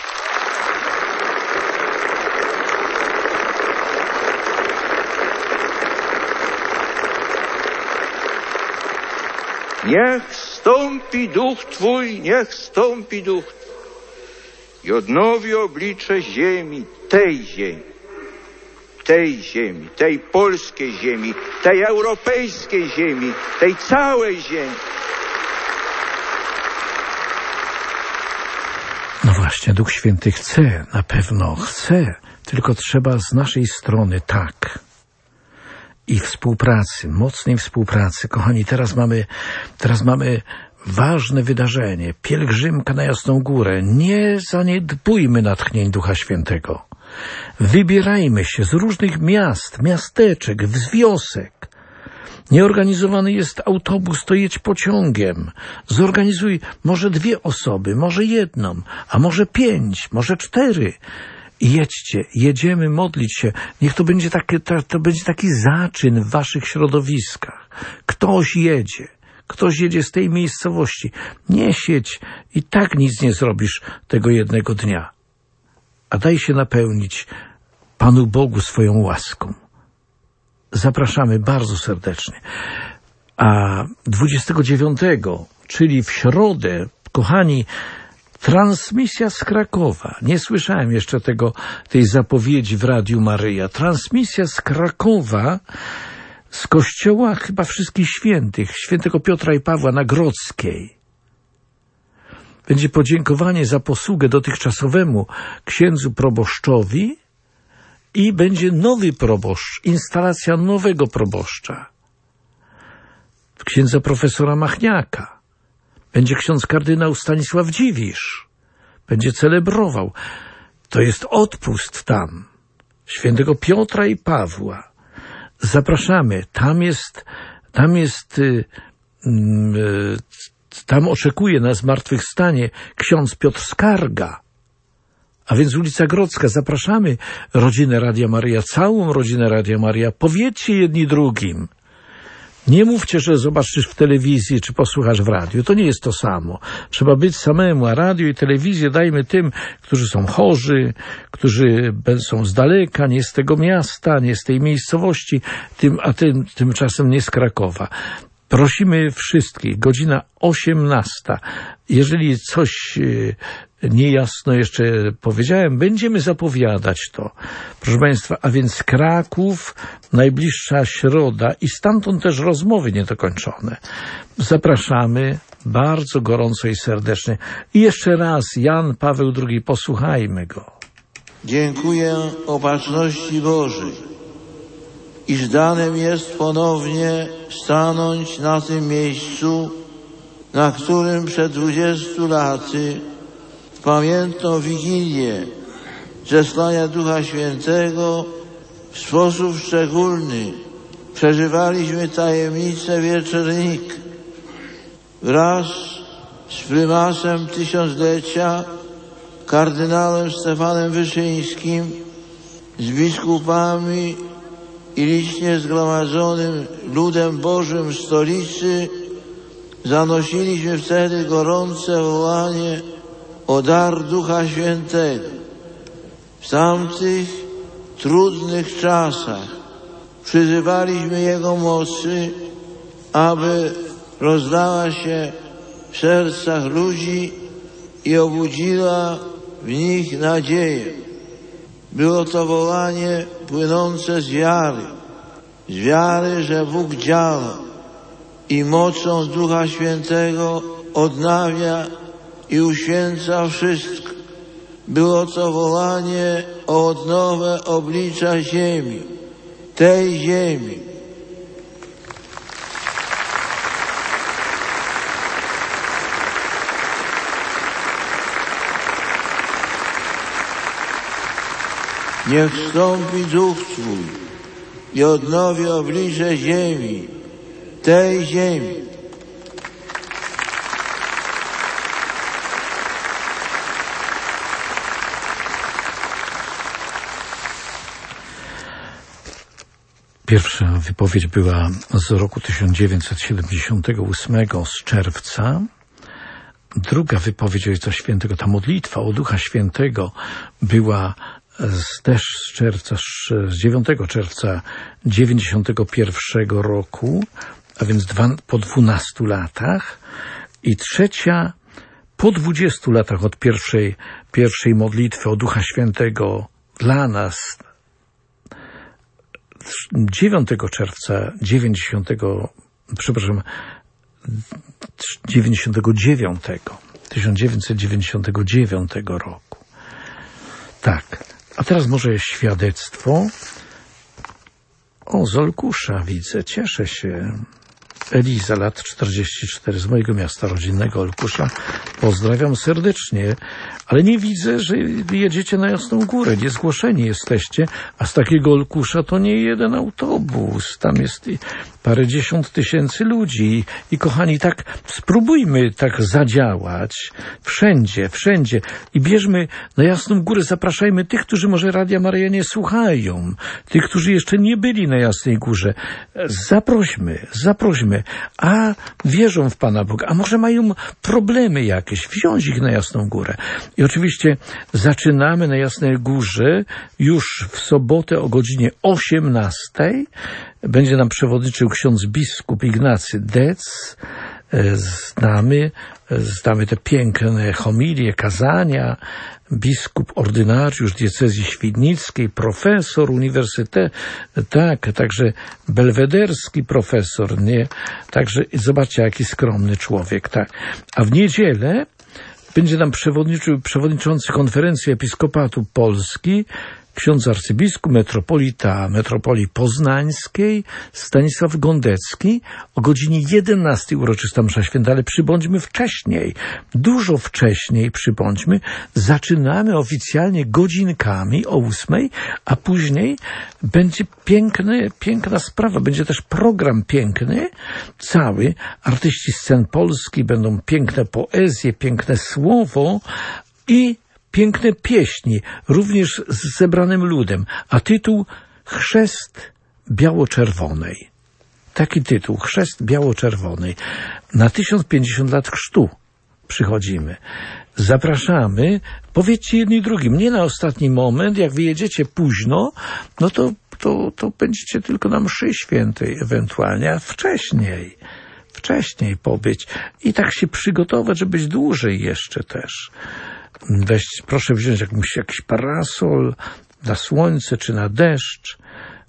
Niech stąpi duch Twój, niech stąpi duch Twój i odnowi oblicze ziemi, tej ziemi, tej ziemi, tej polskiej ziemi, tej europejskiej ziemi, tej całej ziemi. No właśnie, Duch Święty chce, na pewno chce, tylko trzeba z naszej strony tak. I współpracy, mocnej współpracy. Kochani, teraz mamy, teraz mamy ważne wydarzenie. Pielgrzymka na Jasną Górę. Nie zaniedbujmy natchnień Ducha Świętego. Wybierajmy się z różnych miast, miasteczek, z wiosek. Nieorganizowany jest autobus, to jedź pociągiem. Zorganizuj może dwie osoby, może jedną, a może pięć, może cztery. Jedźcie, jedziemy modlić się. Niech to będzie, taki, to, to będzie taki zaczyn w waszych środowiskach. Ktoś jedzie. Ktoś jedzie z tej miejscowości. Nie siedź i tak nic nie zrobisz tego jednego dnia. A daj się napełnić Panu Bogu swoją łaską. Zapraszamy bardzo serdecznie. A dwudziestego dziewiątego, czyli w środę, kochani, transmisja z Krakowa. Nie słyszałem jeszcze tego, tej zapowiedzi w Radiu Maryja. Transmisja z Krakowa, z kościoła chyba Wszystkich Świętych, świętego Piotra i Pawła na Grodzkiej. Będzie podziękowanie za posługę dotychczasowemu księdzu proboszczowi i będzie nowy proboszcz, instalacja nowego proboszcza. Księdza profesora Machniaka. Będzie ksiądz kardynał Stanisław Dziwisz. Będzie celebrował. To jest odpust tam. Świętego Piotra i Pawła. Zapraszamy. Tam jest, tam jest, y, y, tam oczekuje na zmartwychwstanie ksiądz Piotr Skarga. A więc ulica Grodzka. Zapraszamy rodzinę Radia Maryja, całą rodzinę Radia Maryja. Powiedzcie jedni drugim. Nie mówcie, że zobaczysz w telewizji, czy posłuchasz w radiu. To nie jest to samo. Trzeba być samemu, a radio i telewizję dajmy tym, którzy są chorzy, którzy są z daleka, nie z tego miasta, nie z tej miejscowości, tym, a tym, tymczasem nie z Krakowa. Prosimy wszystkich, godzina osiemnasta. Jeżeli coś niejasno jeszcze powiedziałem, będziemy zapowiadać to. Proszę Państwa, a więc Kraków, najbliższa środa i stamtąd też rozmowy niedokończone. Zapraszamy bardzo gorąco i serdecznie. I jeszcze raz Jan Paweł drugi, posłuchajmy go. Dziękuję Opatrzności Bożej, iż danym jest ponownie stanąć na tym miejscu, na którym przed dwudziestu laty w pamiętną Wigilię zesłania Ducha Świętego w sposób szczególny przeżywaliśmy tajemnicę wieczornika. Wraz z prymasem tysiąclecia kardynałem Stefanem Wyszyńskim, z biskupami i licznie zgromadzonym ludem Bożym w stolicy zanosiliśmy wtedy gorące wołanie o dar Ducha Świętego. W tamtych trudnych czasach przyzywaliśmy Jego mocy, aby rozlała się w sercach ludzi i obudziła w nich nadzieję. Było to wołanie płynące z wiary, z wiary, że Bóg działa i mocą Ducha Świętego odnawia i uświęca wszystko. Było to wołanie o odnowę oblicza ziemi, tej ziemi. Niech wstąpi Duch Twój i odnowi oblicze ziemi, tej ziemi. Pierwsza wypowiedź była z roku tysiąc dziewięćset siedemdziesiątego ósmego, z czerwca. Druga wypowiedź Ojca Świętego, ta modlitwa o Ducha Świętego, była z, też z czerwca, z dziewiątego czerwca dziewięćdziesiątego pierwszego roku, a więc dwa, po dwunastu latach. I trzecia po dwudziestu latach od pierwszej, pierwszej modlitwy o Ducha Świętego dla nas, dziewiątego czerwca dziewięćdziesiątego, przepraszam, dziewięćdziesiątego dziewiątego, tysiąc dziewięćset dziewięćdziesiątego dziewiątego roku. Tak, a teraz może świadectwo. O, z Olkusza widzę, cieszę się. Eliza, lat czterdzieści cztery, z mojego miasta rodzinnego Olkusza. Pozdrawiam serdecznie, ale nie widzę, że jedziecie na Jasną Górę, niezgłoszeni jesteście, a z takiego Olkusza to nie jeden autobus, tam jest parędziesiąt tysięcy ludzi i kochani, tak spróbujmy tak zadziałać wszędzie, wszędzie i bierzmy na Jasną Górę, zapraszajmy tych, którzy może Radia Maryja nie słuchają, tych, którzy jeszcze nie byli na Jasnej Górze. Zaprośmy, zaprośmy, a wierzą w Pana Boga, a może mają problemy jakieś, wziąć ich na Jasną Górę. I oczywiście zaczynamy na Jasnej Górze już w sobotę o godzinie osiemnastej. Będzie nam przewodniczył ksiądz biskup Ignacy Dec. Znamy, znamy te piękne homilie, kazania. Biskup ordynariusz diecezji świdnickiej, profesor uniwersytetu, tak, także belwederski profesor, nie? Także zobaczcie, jaki skromny człowiek, tak. A w niedzielę będzie nam przewodniczył przewodniczący Konferencji Episkopatu Polski, ksiądz arcybiskup, metropolita metropolii poznańskiej, Stanisław Gondecki, o godzinie jedenastej uroczysta msza święta, ale przybądźmy wcześniej, dużo wcześniej przybądźmy. Zaczynamy oficjalnie godzinkami o ósmej, a później będzie piękny, piękna sprawa, będzie też program piękny, cały, artyści scen polskich, będą piękne poezje, piękne słowo i piękne pieśni, również z zebranym ludem, a tytuł Chrzest Biało-Czerwonej. Taki tytuł, Chrzest Biało-Czerwonej. Na tysiąc pięćdziesiąt lat chrztu przychodzimy. Zapraszamy, powiedzcie jedni drugim, nie na ostatni moment, jak wyjedziecie późno, no to, to, to będziecie tylko na mszy świętej ewentualnie, a wcześniej, wcześniej pobyć i tak się przygotować, żeby być dłużej jeszcze też. Weź, proszę wziąć jakąś, jakiś parasol na słońce czy na deszcz.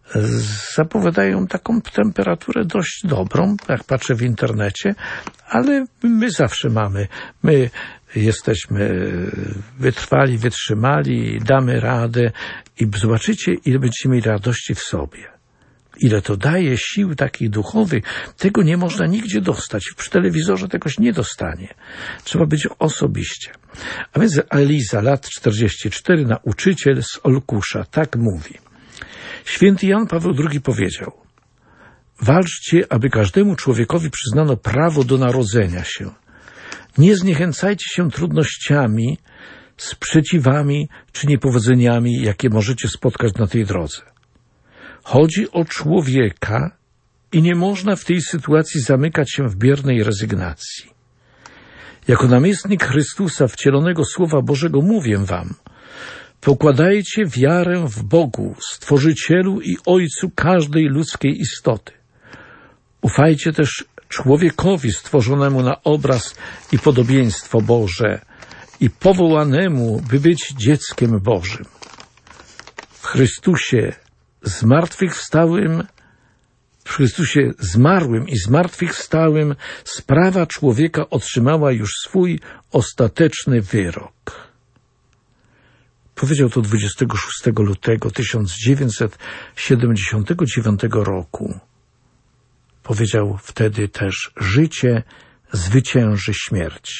Zapowiadają taką temperaturę dość dobrą, jak patrzę w internecie, ale my zawsze mamy, my jesteśmy wytrwali, wytrzymali, damy radę i zobaczycie, ile będziecie mieli radości w sobie. Ile to daje sił takich duchowych, tego nie można nigdzie dostać. Przy telewizorze tego się nie dostanie. Trzeba być osobiście. A więc Eliza, lat czterdzieści cztery, nauczyciel z Olkusza, tak mówi. Święty Jan Paweł drugi powiedział: walczcie, aby każdemu człowiekowi przyznano prawo do narodzenia się. Nie zniechęcajcie się trudnościami, sprzeciwami czy niepowodzeniami, jakie możecie spotkać na tej drodze. Chodzi o człowieka i nie można w tej sytuacji zamykać się w biernej rezygnacji. Jako namiestnik Chrystusa, wcielonego Słowa Bożego, mówię wam, pokładajcie wiarę w Bogu, Stworzycielu i Ojcu każdej ludzkiej istoty. Ufajcie też człowiekowi stworzonemu na obraz i podobieństwo Boże i powołanemu, by być dzieckiem Bożym. W Chrystusie zmartwychwstałym, w Chrystusie zmarłym i zmartwychwstałym sprawa człowieka otrzymała już swój ostateczny wyrok. Powiedział to dwudziestego szóstego lutego tysiąc dziewięćset siedemdziesiątego dziewiątego roku. Powiedział wtedy też: życie zwycięży śmierć.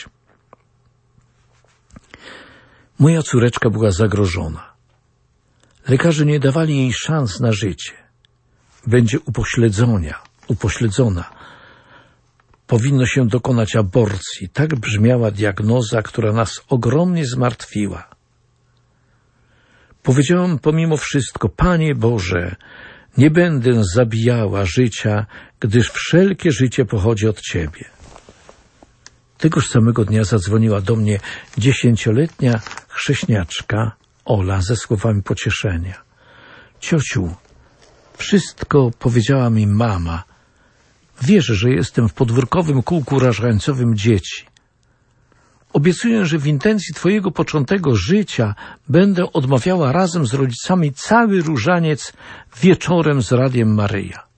Moja córeczka była zagrożona. Lekarze nie dawali jej szans na życie. Będzie upośledzona, upośledzona. Powinno się dokonać aborcji. Tak brzmiała diagnoza, która nas ogromnie zmartwiła. Powiedziałam pomimo wszystko: Panie Boże, nie będę zabijała życia, gdyż wszelkie życie pochodzi od Ciebie. Tegoż samego dnia zadzwoniła do mnie dziesięcioletnia chrześniaczka Ola ze słowami pocieszenia. Ciociu, wszystko powiedziała mi mama. Wierzę, że jestem w podwórkowym kółku różańcowym dzieci. Obiecuję, że w intencji Twojego początego życia będę odmawiała razem z rodzicami cały różaniec wieczorem z Radiem Maryja.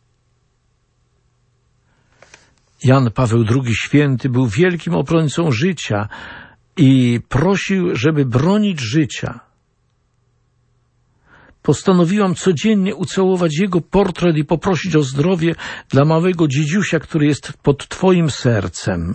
Jan Paweł drugi Święty był wielkim obrońcą życia i prosił, żeby bronić życia. Postanowiłam codziennie ucałować jego portret i poprosić o zdrowie dla małego dziedziusia, który jest pod Twoim sercem.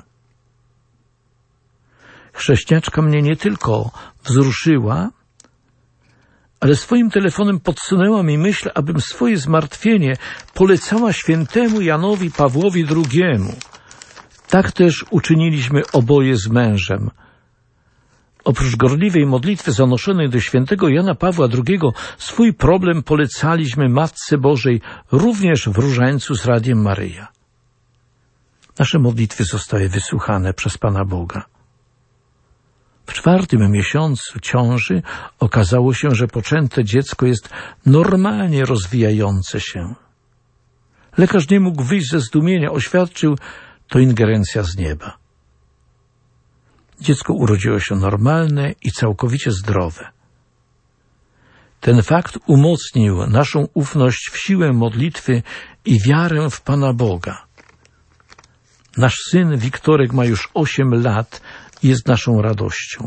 Chrześcijaczka mnie nie tylko wzruszyła, ale swoim telefonem podsunęła mi myśl, abym swoje zmartwienie polecała świętemu Janowi Pawłowi drugiemu. Tak też uczyniliśmy oboje z mężem. Oprócz gorliwej modlitwy zanoszonej do świętego Jana Pawła drugiego, swój problem polecaliśmy Matce Bożej również w różańcu z Radiem Maryja. Nasze modlitwy zostały wysłuchane przez Pana Boga. W czwartym miesiącu ciąży okazało się, że poczęte dziecko jest normalnie rozwijające się. Lekarz nie mógł wyjść ze zdumienia, oświadczył: to ingerencja z nieba. Dziecko urodziło się normalne i całkowicie zdrowe. Ten fakt umocnił naszą ufność w siłę modlitwy i wiarę w Pana Boga. Nasz syn Wiktorek ma już osiem lat i jest naszą radością.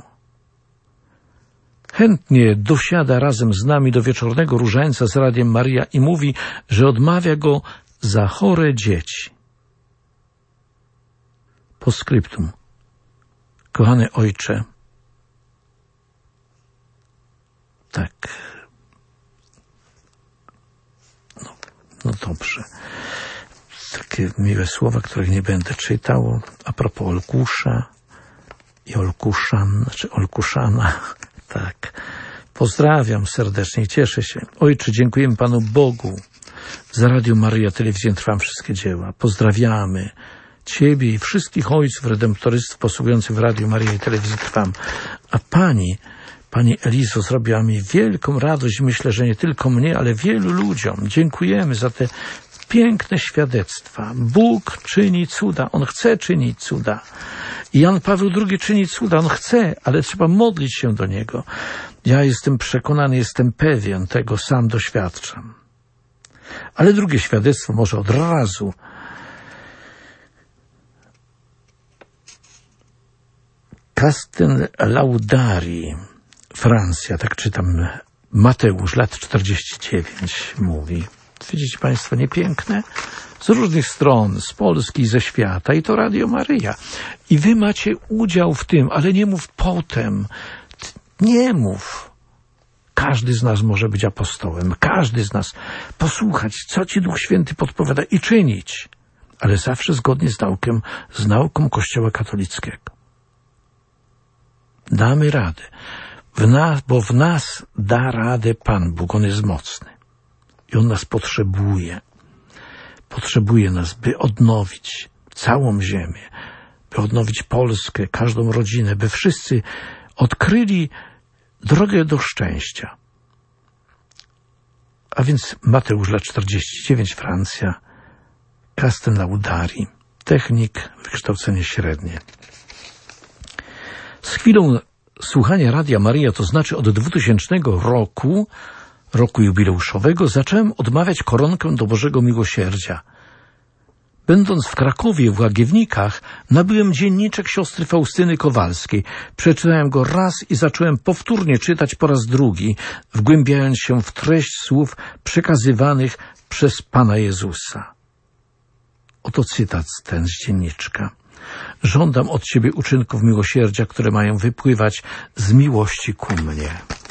Chętnie dosiada razem z nami do wieczornego różańca z Radiem Maryja i mówi, że odmawia go za chore dzieci. Postscriptum. Kochany ojcze, tak, no, no dobrze, takie miłe słowa, których nie będę czytał, a propos Olkusza i Olkuszan, czy Olkuszana, tak, pozdrawiam serdecznie, cieszę się. Ojcze, dziękujemy Panu Bogu za Radio Maryja, Telewizję Trwam, wszystkie dzieła, pozdrawiamy Ciebie i wszystkich ojców redemptorystów posługujących w Radiu Maryja i Telewizji Trwam. A Pani, Pani Elizo, zrobiła mi wielką radość. Myślę, że nie tylko mnie, ale wielu ludziom. Dziękujemy za te piękne świadectwa. Bóg czyni cuda. On chce czynić cuda. I Jan Paweł drugi czyni cuda. On chce, ale trzeba modlić się do Niego. Ja jestem przekonany, jestem pewien tego, sam doświadczam. Ale drugie świadectwo może od razu. Castelnaudari, Francja, tak czytam, Mateusz, lat czterdzieści dziewięć, mówi. Widzicie Państwo, niepiękne? Z różnych stron, z Polski i ze świata, i to Radio Maryja. I Wy macie udział w tym, ale nie mów potem. Nie mów. Każdy z nas może być apostołem, każdy z nas posłuchać, co Ci Duch Święty podpowiada i czynić, ale zawsze zgodnie z nauką, z nauką Kościoła katolickiego. Damy radę. w nas, bo w nas da radę Pan Bóg, On jest mocny i On nas potrzebuje. Potrzebuje nas, by odnowić całą ziemię, by odnowić Polskę, każdą rodzinę, by wszyscy odkryli drogę do szczęścia. A więc Mateusz lat czterdzieści dziewięć, Francja, Castellaudari, technik, wykształcenie średnie. Z chwilą słuchania Radia Maryja, to znaczy od dwutysięcznego roku, roku jubileuszowego, zacząłem odmawiać koronkę do Bożego Miłosierdzia. Będąc w Krakowie, w Łagiewnikach, nabyłem dzienniczek siostry Faustyny Kowalskiej. Przeczytałem go raz i zacząłem powtórnie czytać po raz drugi, wgłębiając się w treść słów przekazywanych przez Pana Jezusa. Oto cytat ten z dzienniczka. Żądam od Ciebie uczynków miłosierdzia, które mają wypływać z miłości ku mnie.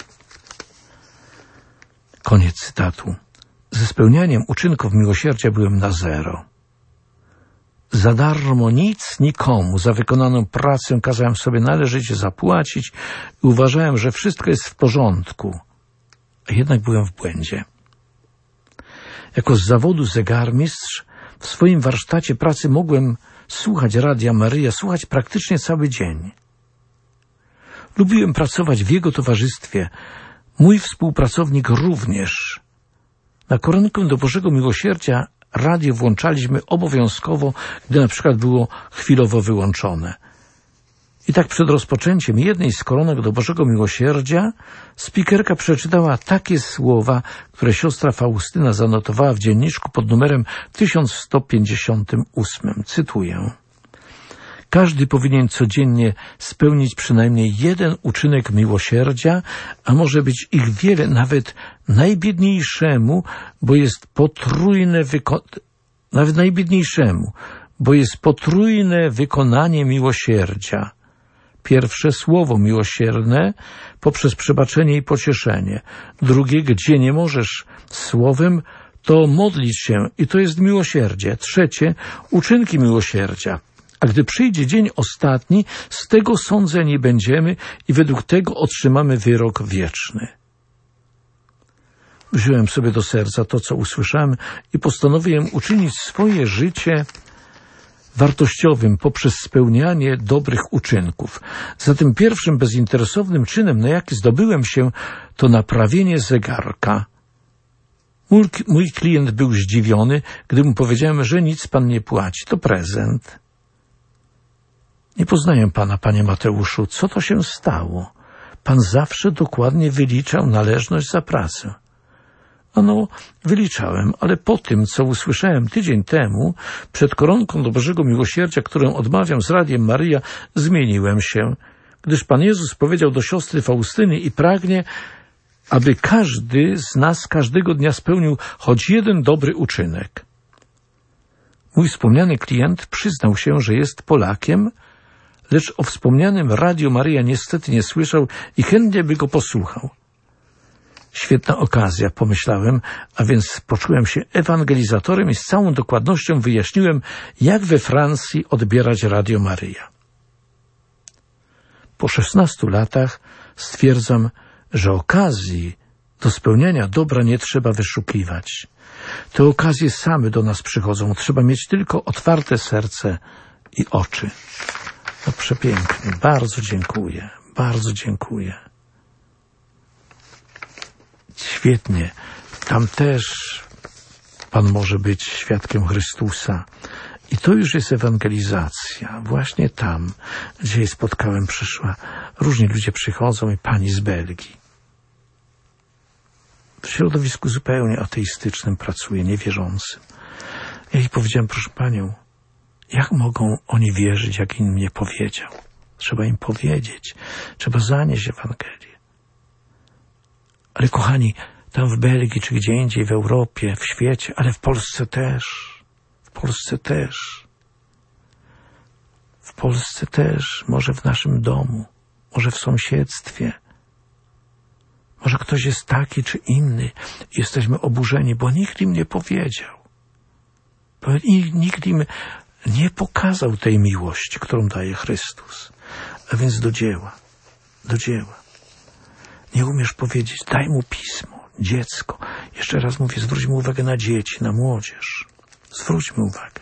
Koniec cytatu. Ze spełnianiem uczynków miłosierdzia byłem na zero. Za darmo nic nikomu, za wykonaną pracę kazałem sobie należycie zapłacić i uważałem, że wszystko jest w porządku. A jednak byłem w błędzie. Jako z zawodu zegarmistrz w swoim warsztacie pracy mogłem słuchać Radia Maryja, słuchać praktycznie cały dzień. Lubiłem pracować w jego towarzystwie. Mój współpracownik również. Na koronkę do Bożego Miłosierdzia radio włączaliśmy obowiązkowo, gdy na przykład było chwilowo wyłączone. I tak przed rozpoczęciem jednej z koronek do Bożego Miłosierdzia spikerka przeczytała takie słowa, które siostra Faustyna zanotowała w dzienniczku pod numerem tysiąc sto pięćdziesiątym ósmym. Cytuję. Każdy powinien codziennie spełnić przynajmniej jeden uczynek miłosierdzia, a może być ich wiele, nawet najbiedniejszemu, bo jest potrójne wyko- nawet najbiedniejszemu, bo jest potrójne wykonanie miłosierdzia. Pierwsze słowo miłosierne poprzez przebaczenie i pocieszenie. Drugie, gdzie nie możesz słowem, to modlić się i to jest miłosierdzie. Trzecie, uczynki miłosierdzia. A gdy przyjdzie dzień ostatni, z tego sądzeni będziemy i według tego otrzymamy wyrok wieczny. Wziąłem sobie do serca to, co usłyszałem i postanowiłem uczynić swoje życie wartościowym poprzez spełnianie dobrych uczynków. Zatem pierwszym bezinteresownym czynem, na jaki zdobyłem się, to naprawienie zegarka. Mój, mój klient był zdziwiony, gdy mu powiedziałem, że nic pan nie płaci, to prezent. Nie poznaję pana, panie Mateuszu. Co to się stało? Pan zawsze dokładnie wyliczał należność za pracę. Ano, wyliczałem, ale po tym, co usłyszałem tydzień temu, przed koronką do Bożego Miłosierdzia, którą odmawiam z Radiem Maryja, zmieniłem się, gdyż Pan Jezus powiedział do siostry Faustyny i pragnie, aby każdy z nas każdego dnia spełnił choć jeden dobry uczynek. Mój wspomniany klient przyznał się, że jest Polakiem, lecz o wspomnianym Radiu Maryja niestety nie słyszał i chętnie by go posłuchał. Świetna okazja, pomyślałem, a więc poczułem się ewangelizatorem i z całą dokładnością wyjaśniłem, jak we Francji odbierać Radio Maryja. Po szesnastu latach stwierdzam, że okazji do spełniania dobra nie trzeba wyszukiwać. Te okazje same do nas przychodzą. Trzeba mieć tylko otwarte serce i oczy. No przepięknie. Bardzo dziękuję. Bardzo dziękuję. Świetnie. Tam też Pan może być świadkiem Chrystusa. I to już jest ewangelizacja. Właśnie tam, gdzie jej spotkałem, przyszła. Różni ludzie przychodzą i pani z Belgii. W środowisku zupełnie ateistycznym pracuje, niewierzącym. Ja jej powiedziałem, proszę panią, jak mogą oni wierzyć, jak im nie powiedział? Trzeba im powiedzieć. Trzeba zanieść Ewangelię. Ale kochani, tam w Belgii, czy gdzie indziej, w Europie, w świecie, ale w Polsce też. W Polsce też. W Polsce też. Może w naszym domu. Może w sąsiedztwie. Może ktoś jest taki czy inny. Jesteśmy oburzeni, bo nikt im nie powiedział. Bo nikt im nie pokazał tej miłości, którą daje Chrystus. A więc do dzieła. Do dzieła. Nie umiesz powiedzieć, daj mu pismo, dziecko. Jeszcze raz mówię, zwróćmy uwagę na dzieci, na młodzież. Zwróćmy uwagę.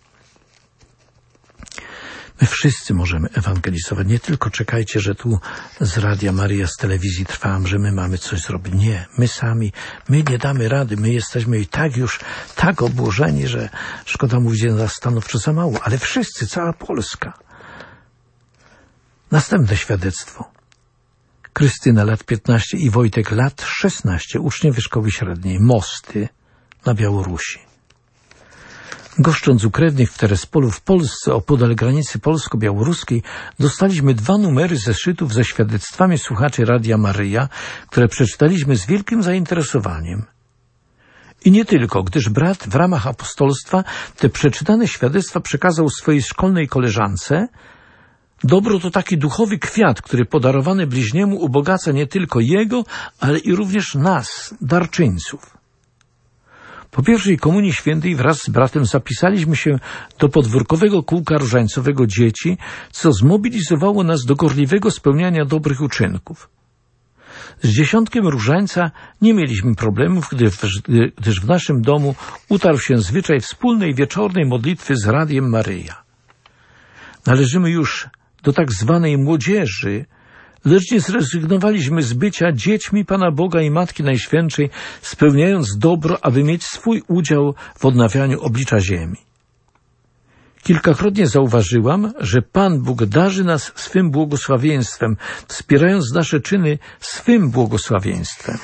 My wszyscy możemy ewangelizować. Nie tylko czekajcie, że tu z Radia Maryja, z telewizji trwam, że my mamy coś zrobić. Nie, my sami, my nie damy rady. My jesteśmy i tak już tak obłożeni, że szkoda mówić na stanowczo za mało. Ale wszyscy, cała Polska. Następne świadectwo. Krystyna, lat piętnaście i Wojtek, lat szesnaście, uczniowie szkoły średniej, Mosty na Białorusi. Goszcząc u krewnych w Terespolu w Polsce, opodal granicy polsko-białoruskiej, dostaliśmy dwa numery zeszytów ze świadectwami słuchaczy Radia Maryja, które przeczytaliśmy z wielkim zainteresowaniem. I nie tylko, gdyż brat w ramach apostolstwa te przeczytane świadectwa przekazał swojej szkolnej koleżance. Dobro to taki duchowy kwiat, który podarowany bliźniemu ubogaca nie tylko jego, ale i również nas, darczyńców. Po pierwszej Komunii Świętej wraz z bratem zapisaliśmy się do podwórkowego kółka różańcowego dzieci, co zmobilizowało nas do gorliwego spełniania dobrych uczynków. Z dziesiątkiem różańca nie mieliśmy problemów, gdyż w naszym domu utarł się zwyczaj wspólnej wieczornej modlitwy z Radiem Maryja. Należymy już do tak zwanej młodzieży, lecz nie zrezygnowaliśmy z bycia dziećmi Pana Boga i Matki Najświętszej, spełniając dobro, aby mieć swój udział w odnawianiu oblicza ziemi. Kilkakrotnie zauważyłam, że Pan Bóg darzy nas swym błogosławieństwem, wspierając nasze czyny swym błogosławieństwem.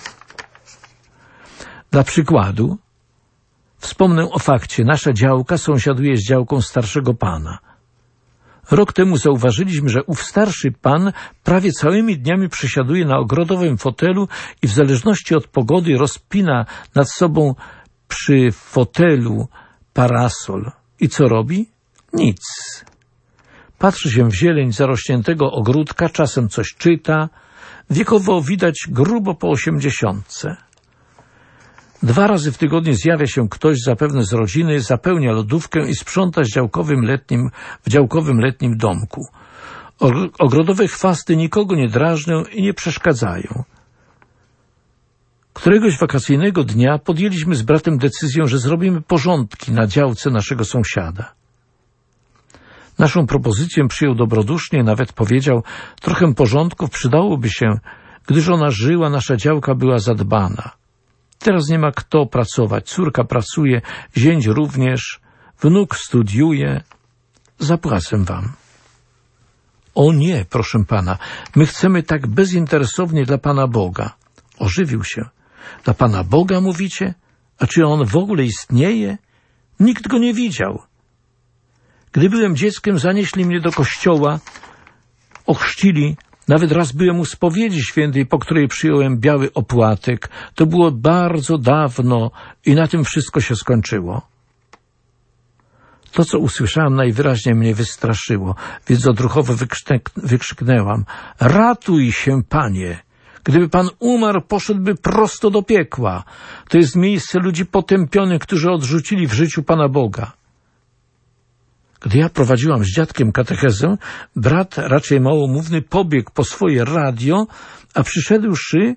Dla przykładu wspomnę o fakcie, nasza działka sąsiaduje z działką starszego pana. Rok temu zauważyliśmy, że ów starszy pan prawie całymi dniami przysiaduje na ogrodowym fotelu i w zależności od pogody rozpina nad sobą przy fotelu parasol. I co robi? Nic. Patrzy się w zieleń zarośniętego ogródka, czasem coś czyta. Wiekowo widać grubo po osiemdziesiątce. Dwa razy w tygodniu zjawia się ktoś zapewne z rodziny, zapełnia lodówkę i sprząta z działkowym letnim, w działkowym letnim domku. Ogrodowe chwasty nikogo nie drażnią i nie przeszkadzają. Któregoś wakacyjnego dnia podjęliśmy z bratem decyzję, że zrobimy porządki na działce naszego sąsiada. Naszą propozycję przyjął dobrodusznie, nawet powiedział, trochę porządków przydałoby się, gdyż ona żyła, nasza działka była zadbana. Teraz nie ma kto pracować, córka pracuje, zięć również, wnuk studiuje. Zapłacę wam. O nie, proszę pana, my chcemy tak bezinteresownie dla Pana Boga. Ożywił się. Dla Pana Boga mówicie? A czy On w ogóle istnieje? Nikt go nie widział. Gdy byłem dzieckiem, zanieśli mnie do kościoła, ochrzcili. Nawet raz byłem u spowiedzi świętej, po której przyjąłem biały opłatek. To było bardzo dawno i na tym wszystko się skończyło. To, co usłyszałam, najwyraźniej mnie wystraszyło, więc odruchowo wykrzyknęłam: ratuj się, Panie! Gdyby Pan umarł, poszedłby prosto do piekła. To jest miejsce ludzi potępionych, którzy odrzucili w życiu Pana Boga. Gdy ja prowadziłam z dziadkiem katechezę, brat, raczej małomówny, pobiegł po swoje radio, a przyszedłszy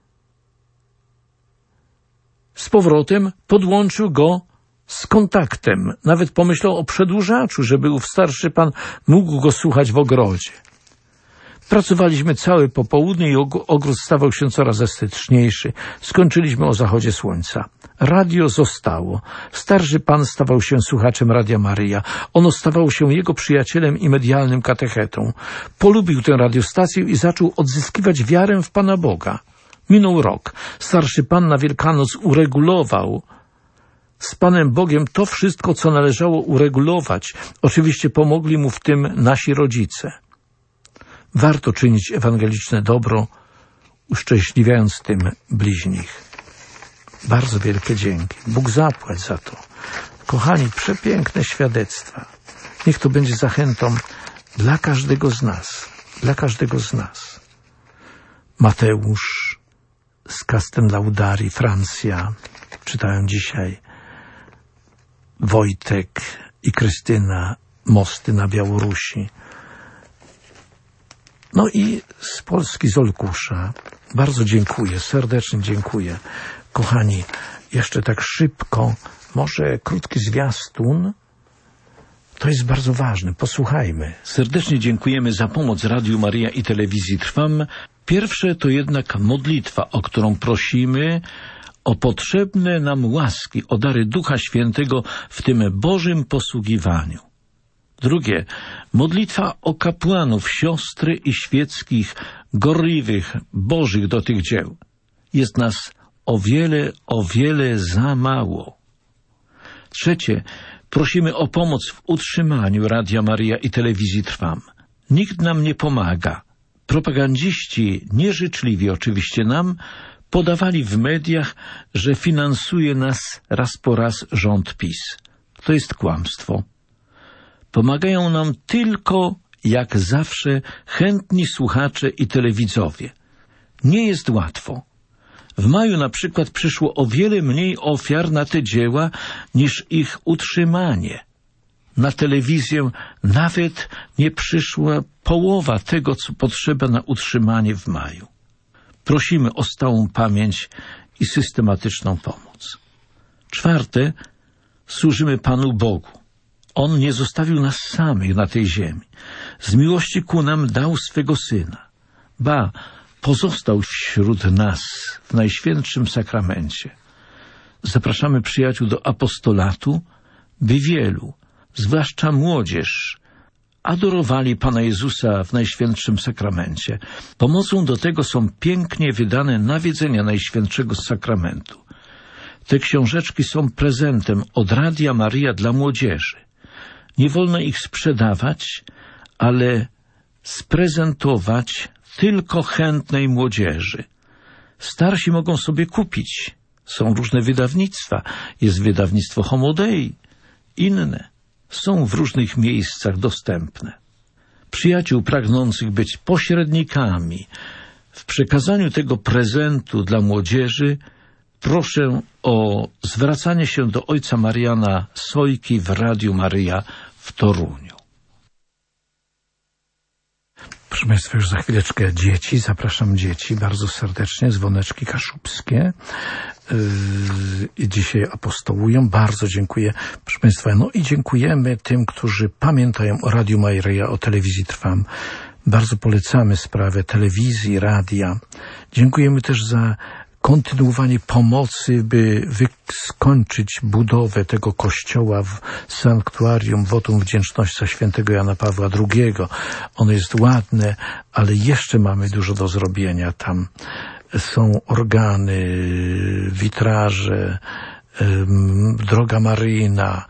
z powrotem, podłączył go z kontaktem. Nawet pomyślał o przedłużaczu, żeby ów starszy pan mógł go słuchać w ogrodzie. Pracowaliśmy całe popołudnie i ogród stawał się coraz estetyczniejszy. Skończyliśmy o zachodzie słońca. Radio zostało. Starszy pan stawał się słuchaczem Radia Maryja. Ono stawało się jego przyjacielem i medialnym katechetą. Polubił tę radiostację i zaczął odzyskiwać wiarę w Pana Boga. Minął rok. Starszy pan na Wielkanoc uregulował z Panem Bogiem to wszystko, co należało uregulować. Oczywiście pomogli mu w tym nasi rodzice. Warto czynić ewangeliczne dobro, uszczęśliwiając tym bliźnich. Bardzo wielkie dzięki. Bóg zapłać za to. Kochani, przepiękne świadectwa. Niech to będzie zachętą dla każdego z nas. Dla każdego z nas. Mateusz z Castellaudarii, Francja. Czytałem dzisiaj. Wojtek i Krystyna, Mosty na Białorusi. No i z Polski, z Olkusza, bardzo dziękuję, serdecznie dziękuję. Kochani, jeszcze tak szybko, może krótki zwiastun. To jest bardzo ważne. Posłuchajmy. Serdecznie dziękujemy za pomoc Radiu Maryja i Telewizji Trwam. Pierwsze to jednak modlitwa, o którą prosimy o potrzebne nam łaski, o dary Ducha Świętego w tym Bożym posługiwaniu. Drugie, modlitwa o kapłanów, siostry i świeckich, gorliwych, bożych do tych dzieł. Jest nas o wiele, o wiele za mało. Trzecie, prosimy o pomoc w utrzymaniu Radia Maryja i Telewizji Trwam. Nikt nam nie pomaga. Propagandziści, nieżyczliwi oczywiście nam, podawali w mediach, że finansuje nas raz po raz rząd PiS. To jest kłamstwo. Pomagają nam tylko, jak zawsze, chętni słuchacze i telewidzowie. Nie jest łatwo. W maju na przykład przyszło o wiele mniej ofiar na te dzieła niż ich utrzymanie. Na telewizję nawet nie przyszła połowa tego, co potrzeba na utrzymanie w maju. Prosimy o stałą pamięć i systematyczną pomoc. Czwarte, służymy Panu Bogu. On nie zostawił nas samych na tej ziemi. Z miłości ku nam dał swego Syna. Ba, pozostał wśród nas w Najświętszym Sakramencie. Zapraszamy przyjaciół do apostolatu, by wielu, zwłaszcza młodzież, adorowali Pana Jezusa w Najświętszym Sakramencie. Pomocą do tego są pięknie wydane nawiedzenia Najświętszego Sakramentu. Te książeczki są prezentem od Radia Maryja dla młodzieży. Nie wolno ich sprzedawać, ale sprezentować tylko chętnej młodzieży. Starsi mogą sobie kupić. Są różne wydawnictwa. Jest wydawnictwo Homodei. Inne są w różnych miejscach dostępne. Przyjaciół pragnących być pośrednikami w przekazaniu tego prezentu dla młodzieży proszę o zwracanie się do ojca Mariana Sojki w Radiu Maryja w Toruniu. Proszę Państwa, już za chwileczkę dzieci. Zapraszam dzieci bardzo serdecznie. Dzwoneczki kaszubskie. Yy, dzisiaj apostołują. Bardzo dziękuję. Proszę Państwa, no i dziękujemy tym, którzy pamiętają o Radiu Maryja, o Telewizji Trwam. Bardzo polecamy sprawę telewizji, radia. Dziękujemy też za kontynuowanie pomocy, by skończyć budowę tego kościoła w sanktuarium Wotum Wdzięczności świętego Jana Pawła drugiego. Ono jest ładne, ale jeszcze mamy dużo do zrobienia. Tam są organy, witraże, droga maryjna,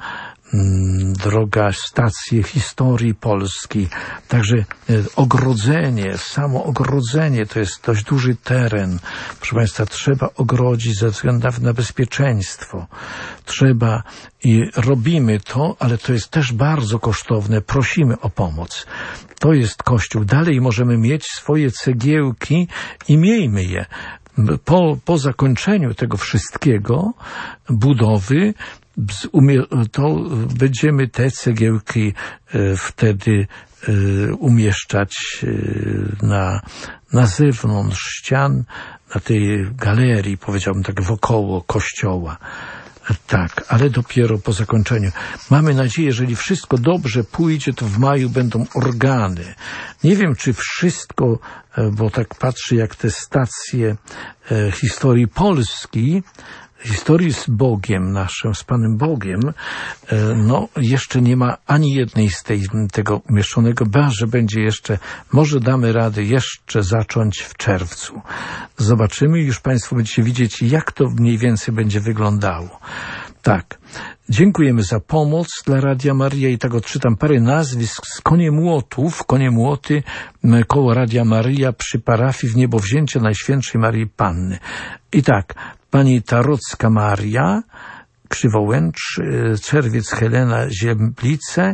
droga stacje historii Polski. Także ogrodzenie, samo ogrodzenie to jest dość duży teren. Proszę Państwa, trzeba ogrodzić ze względu na bezpieczeństwo. Trzeba i robimy to, ale to jest też bardzo kosztowne. Prosimy o pomoc. To jest kościół. Dalej możemy mieć swoje cegiełki i miejmy je. Po, po zakończeniu tego wszystkiego, budowy, to będziemy te cegiełki wtedy umieszczać na, na zewnątrz ścian, na tej galerii, powiedziałbym tak, wokoło kościoła. Tak, ale dopiero po zakończeniu. Mamy nadzieję, jeżeli wszystko dobrze pójdzie, to w maju będą organy. Nie wiem, czy wszystko, bo tak patrzę, jak te stacje historii Polski, historii z Bogiem naszym, z Panem Bogiem, no jeszcze nie ma ani jednej z tej, tego umieszczonego, ba, że będzie jeszcze, może damy radę jeszcze zacząć w czerwcu. Zobaczymy, już Państwo będziecie widzieć, jak to mniej więcej będzie wyglądało. Tak, dziękujemy za pomoc dla Radia Maryja i tak odczytam parę nazwisk z Koniemłotów, Koniemłoty, koło Radia Maryja przy parafii w Niebowzięcie Najświętszej Maryi Panny. I tak, pani Tarocka Maria, Krzywołęcz, Czerwiec Helena, Ziemblice,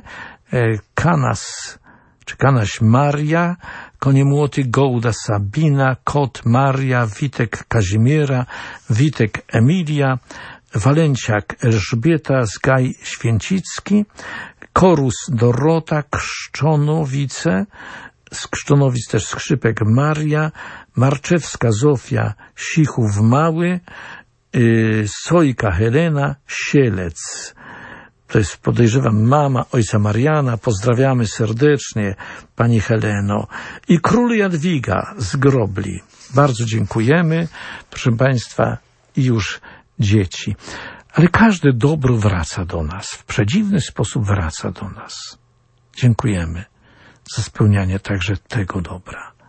Kanas, czy Kanaś Maria, Koniemłoty, Gołda Sabina, Kot Maria, Witek Kazimiera, Witek Emilia, Walenciak Elżbieta, Zgaj Święcicki, Korus Dorota, Krzczonowice, z Krzczonowic też skrzypek Maria, Marczewska Zofia, Sichów Mały, yy, Sojka Helena, Sielec. To jest, podejrzewam, mama ojca Mariana. Pozdrawiamy serdecznie, pani Heleno. I król Jadwiga z Grobli. Bardzo dziękujemy, proszę państwa, i już dzieci. Ale każde dobro wraca do nas. W przedziwny sposób wraca do nas. Dziękujemy za spełnianie także tego dobra.